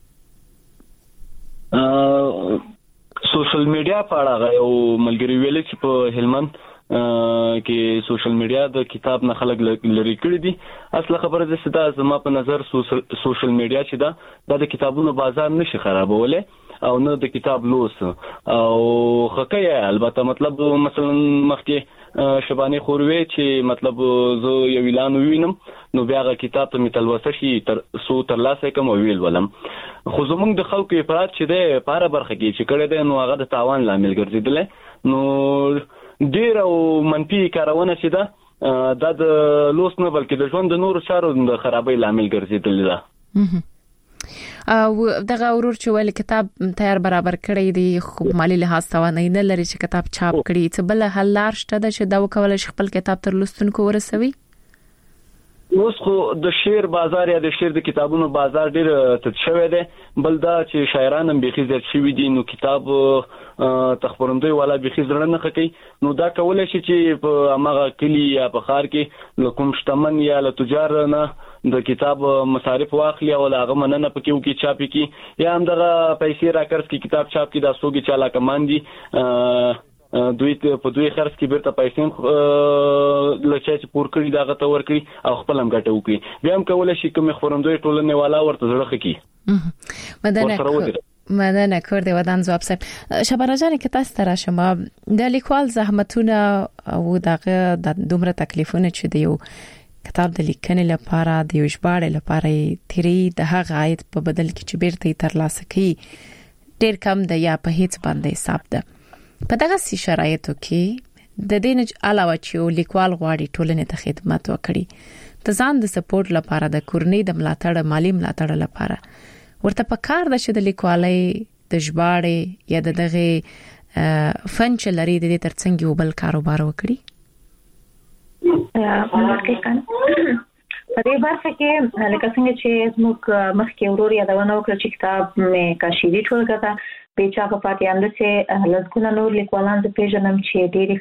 سوشل میډیا په اړه یو ملګری ویل چې په هلمند کې سوشل میډیا د کتاب نه خلک لري کړی دي اصله خبره ده چې دا زما په نظر سوشل میډیا چې دا د کتابونو بازار نشي خرابولې او نه د کتاب لوس او خکې البته مطلب مثلا مخکې شبانه خوروي چې مطلب زه یو اعلان وینم نو بیا غا کتاب ته متلوسه شي تر سو تر لاسه کوم ویل ولم خو زمونږ د خلکو افراط چې ده پاره برخه کې چې کړه ده نو هغه د تاوان لامل ګرځیدل نو ډیر او منفي کارونه چې ده دا د لوس نه بلکې د ژوند د نور چارو د خرابۍ لامل ګرځیدل ده او دغه ورور چې ول کتاب تیار برابر کړی دی خو مالی لحاظ توانای نه لري چې کتاب چاپ کړي څه بل حل لار شته چې دا وکول شي خپل کتاب تر لوستونکو ورسوي اوس خو د شعر بازار یا د شعر د کتابونو بازار ډیر تد شوی دی بل دا چې شاعران هم بيخي زیات شوی دي نو کتاب تخبرندوی والا بيخي زړه نه کوي نو دا کولای شي چې په امغه کلی یا په خار کې لکم شتمن یا له تجار نه د کتاب مصارف واخلي او هغه مننه پکې وکي چاپي کې یا هم دغه پیسې راکړس کې کتاب چاپ کې دا سوګي چاله کمان دي دوی په دوی خرڅ کې بیرته پیسې لچا چې پور کړی دا غته ور کړی او خپل هم ګټه وکړي بیا هم کولای شي کوم خبرندوی ټولنه والا ورته زړه خکې مدنه مدنه کور دی ودان جواب صاحب شبانه جان کې تاسو تر شمه د لیکوال زحمتونه او دغه د دومره تکلیفونه چې دی کتاب د لیکنې لپاره د یو ژباړې لپاره تیری د هغه عاید په بدل کې چې بیرته ترلاسه کړي ډیر کم د یا په هیڅ باندې حساب ده. په دغه سي شرایطو کې د دې نه علاوه چې لیکوال غواړي ټولنې ته خدمت وکړي د ځان د سپورټ لپاره د کورنۍ د ملاتړ مالی ملاتړ لپاره ورته پکار ده چې د لیکوالۍ د ژباړې یا د دغه فن چې لري د دې ترڅنګ یو بل کاروبار وکړي. په دې برخه کې لکه څنګه چې موږ مخکې ورور یادونه وکړه چې کتاب مې کاشيري ټولګه ده په چا په پاتې اند چې لږ نور لیکوالان د پیژنم چې ډېری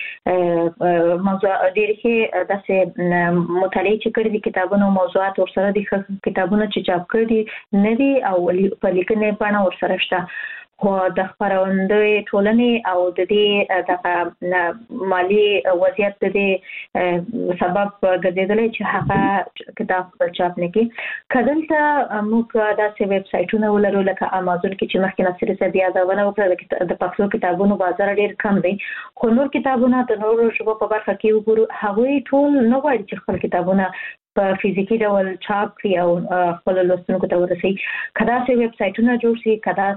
ښه موضوع ډېری ښه داسې مطالعه چې کړې دي کتابونو موضوعات ورسره دي کتابونه چې چاپ کړي دي نه دي او په لیکنې باندې ورسره شته خو د خبرندوی ټولنې او د دې د مالی وضعیت د دې سبب ګرځیدلی چې هغه کتاب چاپ نه کړي. کله موږ داسې ویب سایټونه ولرو لکه امازون کې چې مخکې نصری صاحب یادونه وکړه د پښتو کتابونو بازار ډیر کم دی خو نور کتابونه د نورو ژبو په برخه کې وګورو هغه ټول نه غواړي چې خپل کتابونه په فزیکی ډول چاپ کړي او خپل لوستونکو ته ورسي. کدا سه ویب سایټونه جوړ شي کدا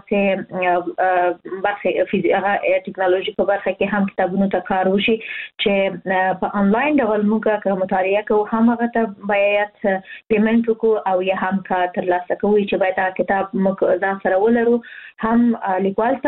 سه برخه فزیکه ټکنالوژي په برخه کې هم کتابونو ته کار وشي چې په انلاین ډول موږ کوم مطالعه کوو هم هغه ته بیات پیمنټ وکړو او یا هم کا ترلاسه کوو چې باید دا کتاب موږ ځان سره ولرو هم لیکوال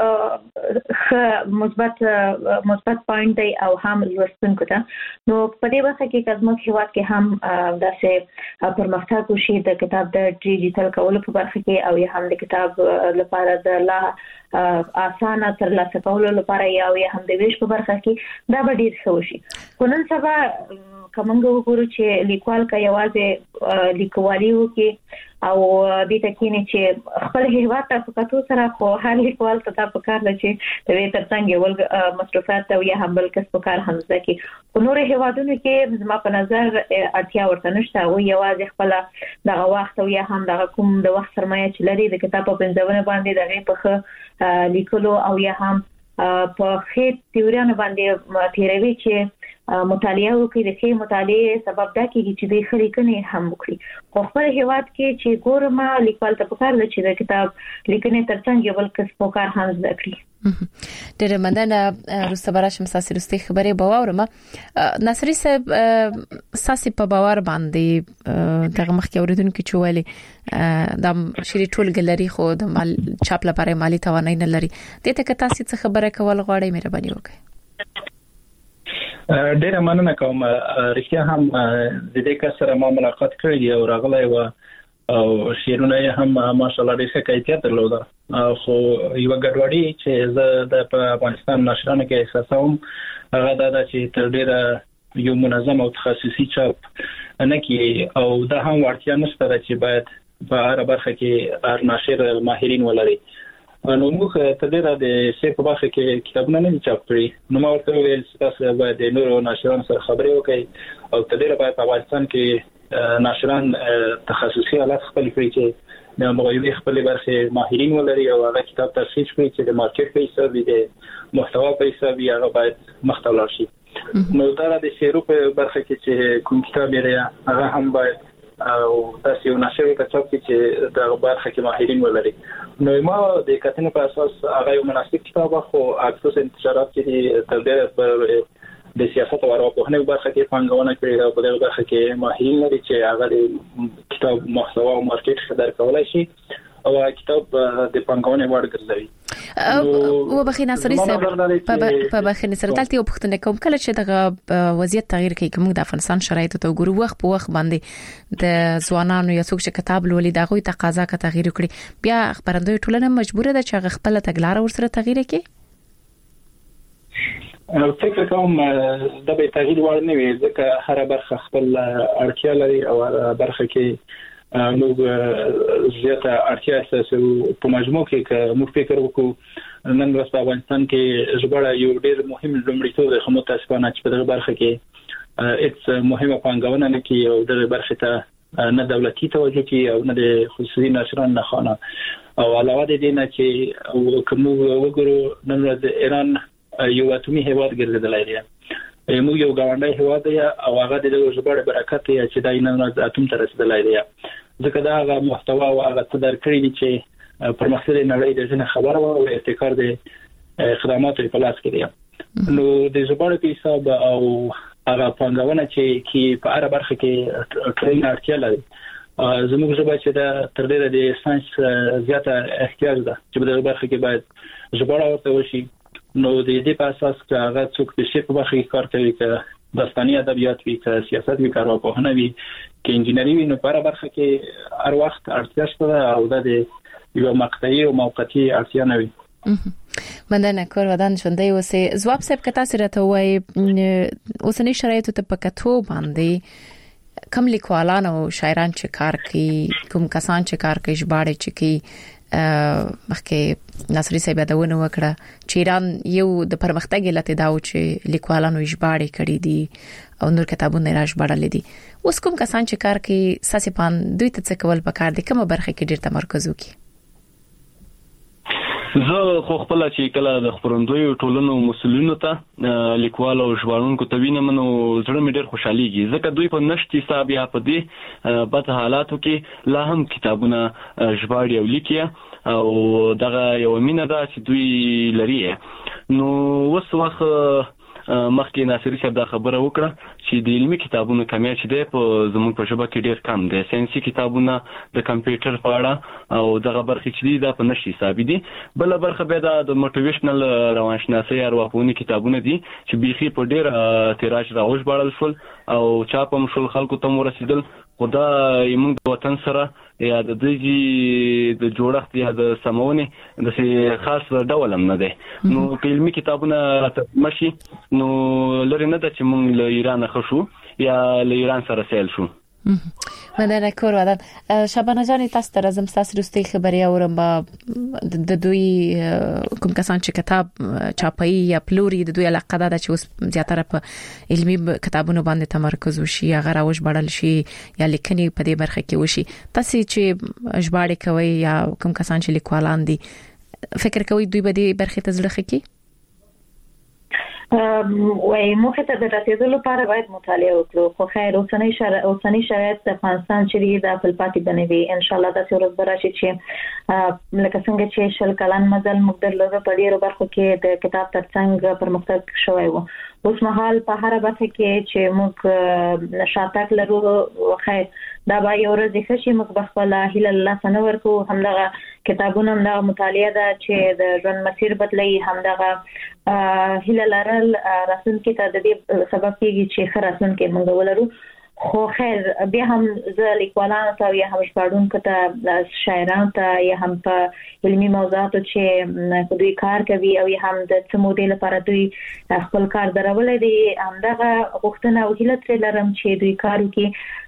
ته مثبت مثبت پوینټ دی او هم لوستونکو ته. نو په دې وخت کې کزموږ هیواد کې هم داسې پرمختګ وشي د کتاب د ډیجیټل کولو په برخه کې او یا هم د کتاب لپاره د لا اسانه ترلاسه کولو لپاره یا یا هم د ویش په برخه کې دا به ډیر ښه وشي. خو نن سبا کومنګ وګورو چې لیکوال کا یوازې لیکوالي وکي او د تکینه چې خپل هیواد ته فقط سره خو هر لیکوال ته په کار لچې د وې ترڅنګ یو مصرفات او یا هم بل کس په کار هم ځکه په نور هیوادونو کې زما په نظر اړتیا ورته نشته او یوازې خپل دغه وخت او یا هم دغه کوم د وخت سرمایه چې لري د کتاب په بنځونه باندې دغه په لیکلو او یا هم په خېټ تیوريانو باندې تیروي چې مطالعه وکړي د ښه مطالعه سبب دا کیږي چې د خلیکنې هم وکړي. خو خپل هیواد کې چې ګورم لیکوال ته پکار دی چې د کتاب لیکنې ترڅنګ یو بل کس په کار هم زده کړي. ډېر مننه روسته براشم ساسي روستي خبرې باورم نصری صاحب ساسي په باور باندې دغه مخکې اوریدونکو چې ویلي د شری ټول ګلري خو د مال چاپ لپاره مالی توانای نه لري د ته که تاسو څه خبره کول غواړئ مهرباني وکړئ. ډیره مننه کوم. رښتیا هم د دې کس سره ما ملاقات کړی او راغلی و او شیرونه هم ماشاءالله ډېر ښه کیفیت درلود خو یو ګډوډي چې زه د افغانستان نشرانو کې احساسوم هغه دا چې تر ډیره یو منظم او تخصصي چاپ نه کی او دا هم ورتیا نشته چې باید په هر برخه کې هر ناشر ماهرین ولري. نو موږ ته ډیره د سی په برخه کې کتابونه نه چاپ کړی نو ما ورته ویل چې تاسو باید د نورو ناشرانو سره خبرې وکړئ او ته ډیره باید په افغانستان کې ناشران تخصصي حالات خپل کړي چې د مغایبه خپل برخه ماهرین ولري او هغه کتاب ترسیج کړي چې د مارکیټ په حساب د محتوا په حساب هغه باید مختلف شي. نو دا د شیرو په برخه کې چې کوم کتاب یې هغه هم باید او تاسو یو نشر ته چاپ چې د برخه کې ماهرین ولري. نو ما د کتنې په اساس هغه یو مناسب کتاب خو اکثر انتشارات کې تر ډیره په د سیاست او ارواپوهنې برخه کې پنځونه کړې او په دغه برخه کې ماهرین لري چې هغه کتاب محتوا او مارکیټ خبر کولای شي او کتاب د پنځونه وړ ګرځوي. او بخښنه نصری صاحب په بخښنه سره تلتي او پښتنه کوم کله چې دغه وضعیت تغییر کوي کوم د افغانستان شرایط ته وګورو وخت په وخت باندې د ځوانانو یا څوک چې کتاب لولي دغه تقاضا کا تغییر کړي بیا خبرندوی ټولنه مجبوره ده چې خپل تګلارې ورسره تغییر کړي. نو فکر کوم د به تغییر وړ نه وي ځکه هر برخه خپل اړتیا لري او هر برخه کې نو زیاته اړتیا اساسه په مجموع کې که موږ فکر وکړو نن ورځ په افغانستان کې ژباړه یو ډېر مهم لومړیتوب دی خو متاسفانه چې په دغه برخه کې هیڅ مهمه پانګونه نه کوي او دغه برخه ته نه دولتي توجه کوي او نه د خصوصي نشران نه خانه او علاوه د دې نه چې کوم وګورو نن ورځ ایران یو اتمی هیواد ګرځیدلی دی موږ یو ګاونډي هیواد دی او هغه د ژباړې برکت یې چې دای نه اتم تر رسیدلای دی ځکه دا هغه محتوا او هغه څه درکړي دي چې پرمختللې نړۍ د ځنه خبره او ابتکار د خدماتو په لاس کې دی نو د ژباړې په حساب او هغه پنځونه چې کی په اړه برخه کې ټرین اړتیا لري زموږ ژبه چې دا تر ډیره د ساينس زیاته احتیاج ده چې په دغه برخه کې باید ژباړه ورته وشي نو د دې په اساس چې هغه څوک د شي په برخه کې کار کوي چې داستاني ادبیات وي که سیاست وي کارپوهنه وي که انجینری وي نو په اړه برخه کې هر وخت اړتیا شته او د یو مقطعي او موقتي اړتیا نه وي مننه کور ودان ژوندۍ اوسې ځواب صاحب کته سره ته وای اوسنی شرایطو ته پکاتو باندې کوم لیکوالان او شاعران چې کار کوي کوم کسان چې کار کوي ژباړې چې کوي مخکې ناصری صاحب دا ونه وکړه چې ایران یو د پرمختګ لته داو چې لیکوالانو ژباړې کړې دي او نور کتابونه راځ ژباړل دي اوس کوم کسان چې کار کوي ساسي پان دوی ته څه کول پکار دي کومه برخه کې ډیر تمرکز وکړي زه خو خپل چې کله د خبرندوی ټولنو مسولینو ته لیکوال او ژباړونکو ته وینم نو زړه مې ډېر خوشحاليږي ځکه دوی په نشټي حساب یا په دې بد حالاتو کې لا هم کتابونه ژباړي او لیکي او دغه یو مینه ده چې دوی لري نو وس وخت مخکې ناصری صاحب دا خبره وکړه چې د علمي کتابونو کمیت چې ده په زموږ په ژبه کې ډېر کم دي ساينسي کتابونه د کمپیوټر په اړه او دغه برخې چې دي دا په نشي حساب دي بل برخه به د موټیویشنل روانشناسي او ارواپوهنې کتابونه دي چې بيخي په ډېر تیراژ راوښ بړل شول او چاپ هم شول خلکو ته ورسېدل خدا یمن د وطن سره یا د دې د جوړښت یا د سمونې د خاص ډول هم نه ده نو علمي کتابونه ماشي نو لري نه د چې مونږ له ایران خشو یا له ایران سره سیل شو مننه کور ودان شبانه جان تاسو ته راځم تاسو رستي خبري اورم د دوی کوم کسان چې کتاب چاپي یا پلوري د دوی علاقه ده چې اوس زیاتره په علمي کتابونو باندې تمرکز وشي یا غراوش بڑل شي یا لیکني په دې برخه کې وشي تاسو چې ژباړې کوي یا کوم کسان چې لیکوالان دي فکر کوي دوی به دې برخه ته ځلخه کوي وای موږ ته د رسیدلو لپاره باید مطالعه وکړو خو خیر اوسنی شرایط اوسنی شرایط د افغانستان چې د خپل پاتې بنوي ان شاء الله د څورز براشي چې لکه څنګه چې شل کلن مزل موږ درلوده په ډیرو برخو کې د کتاب ترڅنګ پرمختګ شوی وو اوس مهال په هر برخه کې چې موږ شاتک لرو خیر دا به یو ورځ ښه شي موږ بخپل هیله الله سنور کو همدغه کتابونه همدغه مطالعه ده چې د ژوند مسیر بدلي همدغه هیله لرل رسول کې ته د دې سبب کېږي چې خراسون کې موږ ولرو خو خیر بیا هم زه لیکوالانو ته یا هم ژباړونکو ته شاعرانو ته یا هم په علمي موضوعاتو چې دوی کار کوي او یا هم د څه موډل لپاره دوی خپل کار درولې دي همدغه غوښتنه او هیله تر لرم چې دوی کار وکړي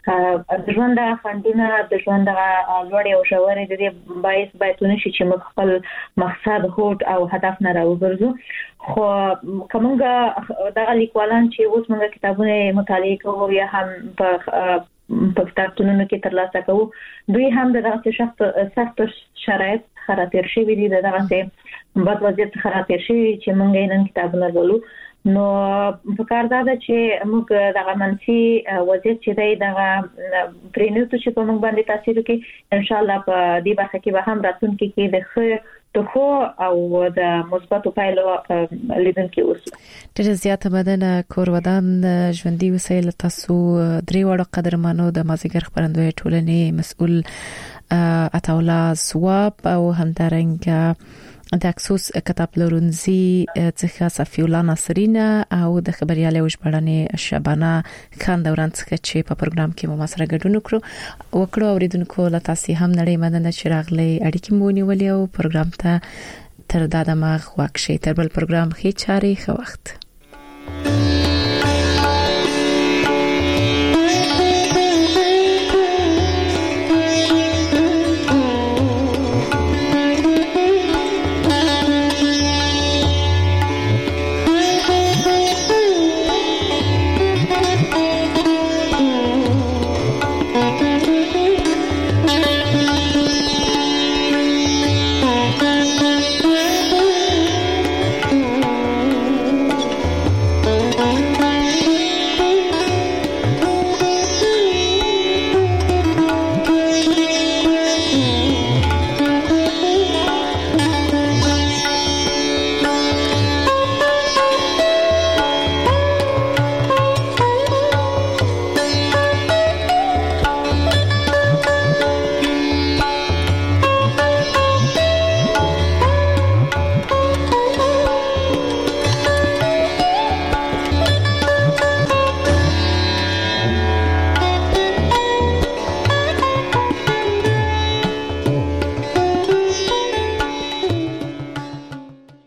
د ژوند خندونه د ژوند لوړ او ژورې د دې باعث باید نشي چې موږ خپل مقصد هوټ او هدف نه راوګرځو خو کومه د لیکوالان چې اوس موږ کتابونه مطالعه کوو یا هم په په کتابتونونو کې ترلاسه کوو دوی هم دغه سخت سخت شرایط خاطر شي وي دغه څه بد وضعیت خاطر شي چې موږ نن کتابونه ولولو نو په کار دا چې موږ دغه منفي وضعیت چې دی دغه پرینوتو چې په موږ باندې تاثیر کوي ان شاء الله په دې برخه کې به هم راتلونکي کې د خو د خو او د مثبت پایلو لیدونکو اوسو ډېر زیاته بدنه کور ودان ژوندۍ وسایل تاسو درې وړو قدرمنو د مازیګر خبرندوی ټولنې مسؤل عطاولا سواب او همدارنګ د اکسوس کتاب لورنزي څخه صفیولا ناصرینا او د خبرياله وشبړنې شبانه خان دوران څخه چې په پروګرام کې مو سره ګډون وکړو وکړو اوریدونکو لا تاسو هم نړۍ مننه چې راغلي اړیکې مو نیولې او پروګرام ته تر دا دماغ واکشي تر بل پروګرام هي چاري خو وخت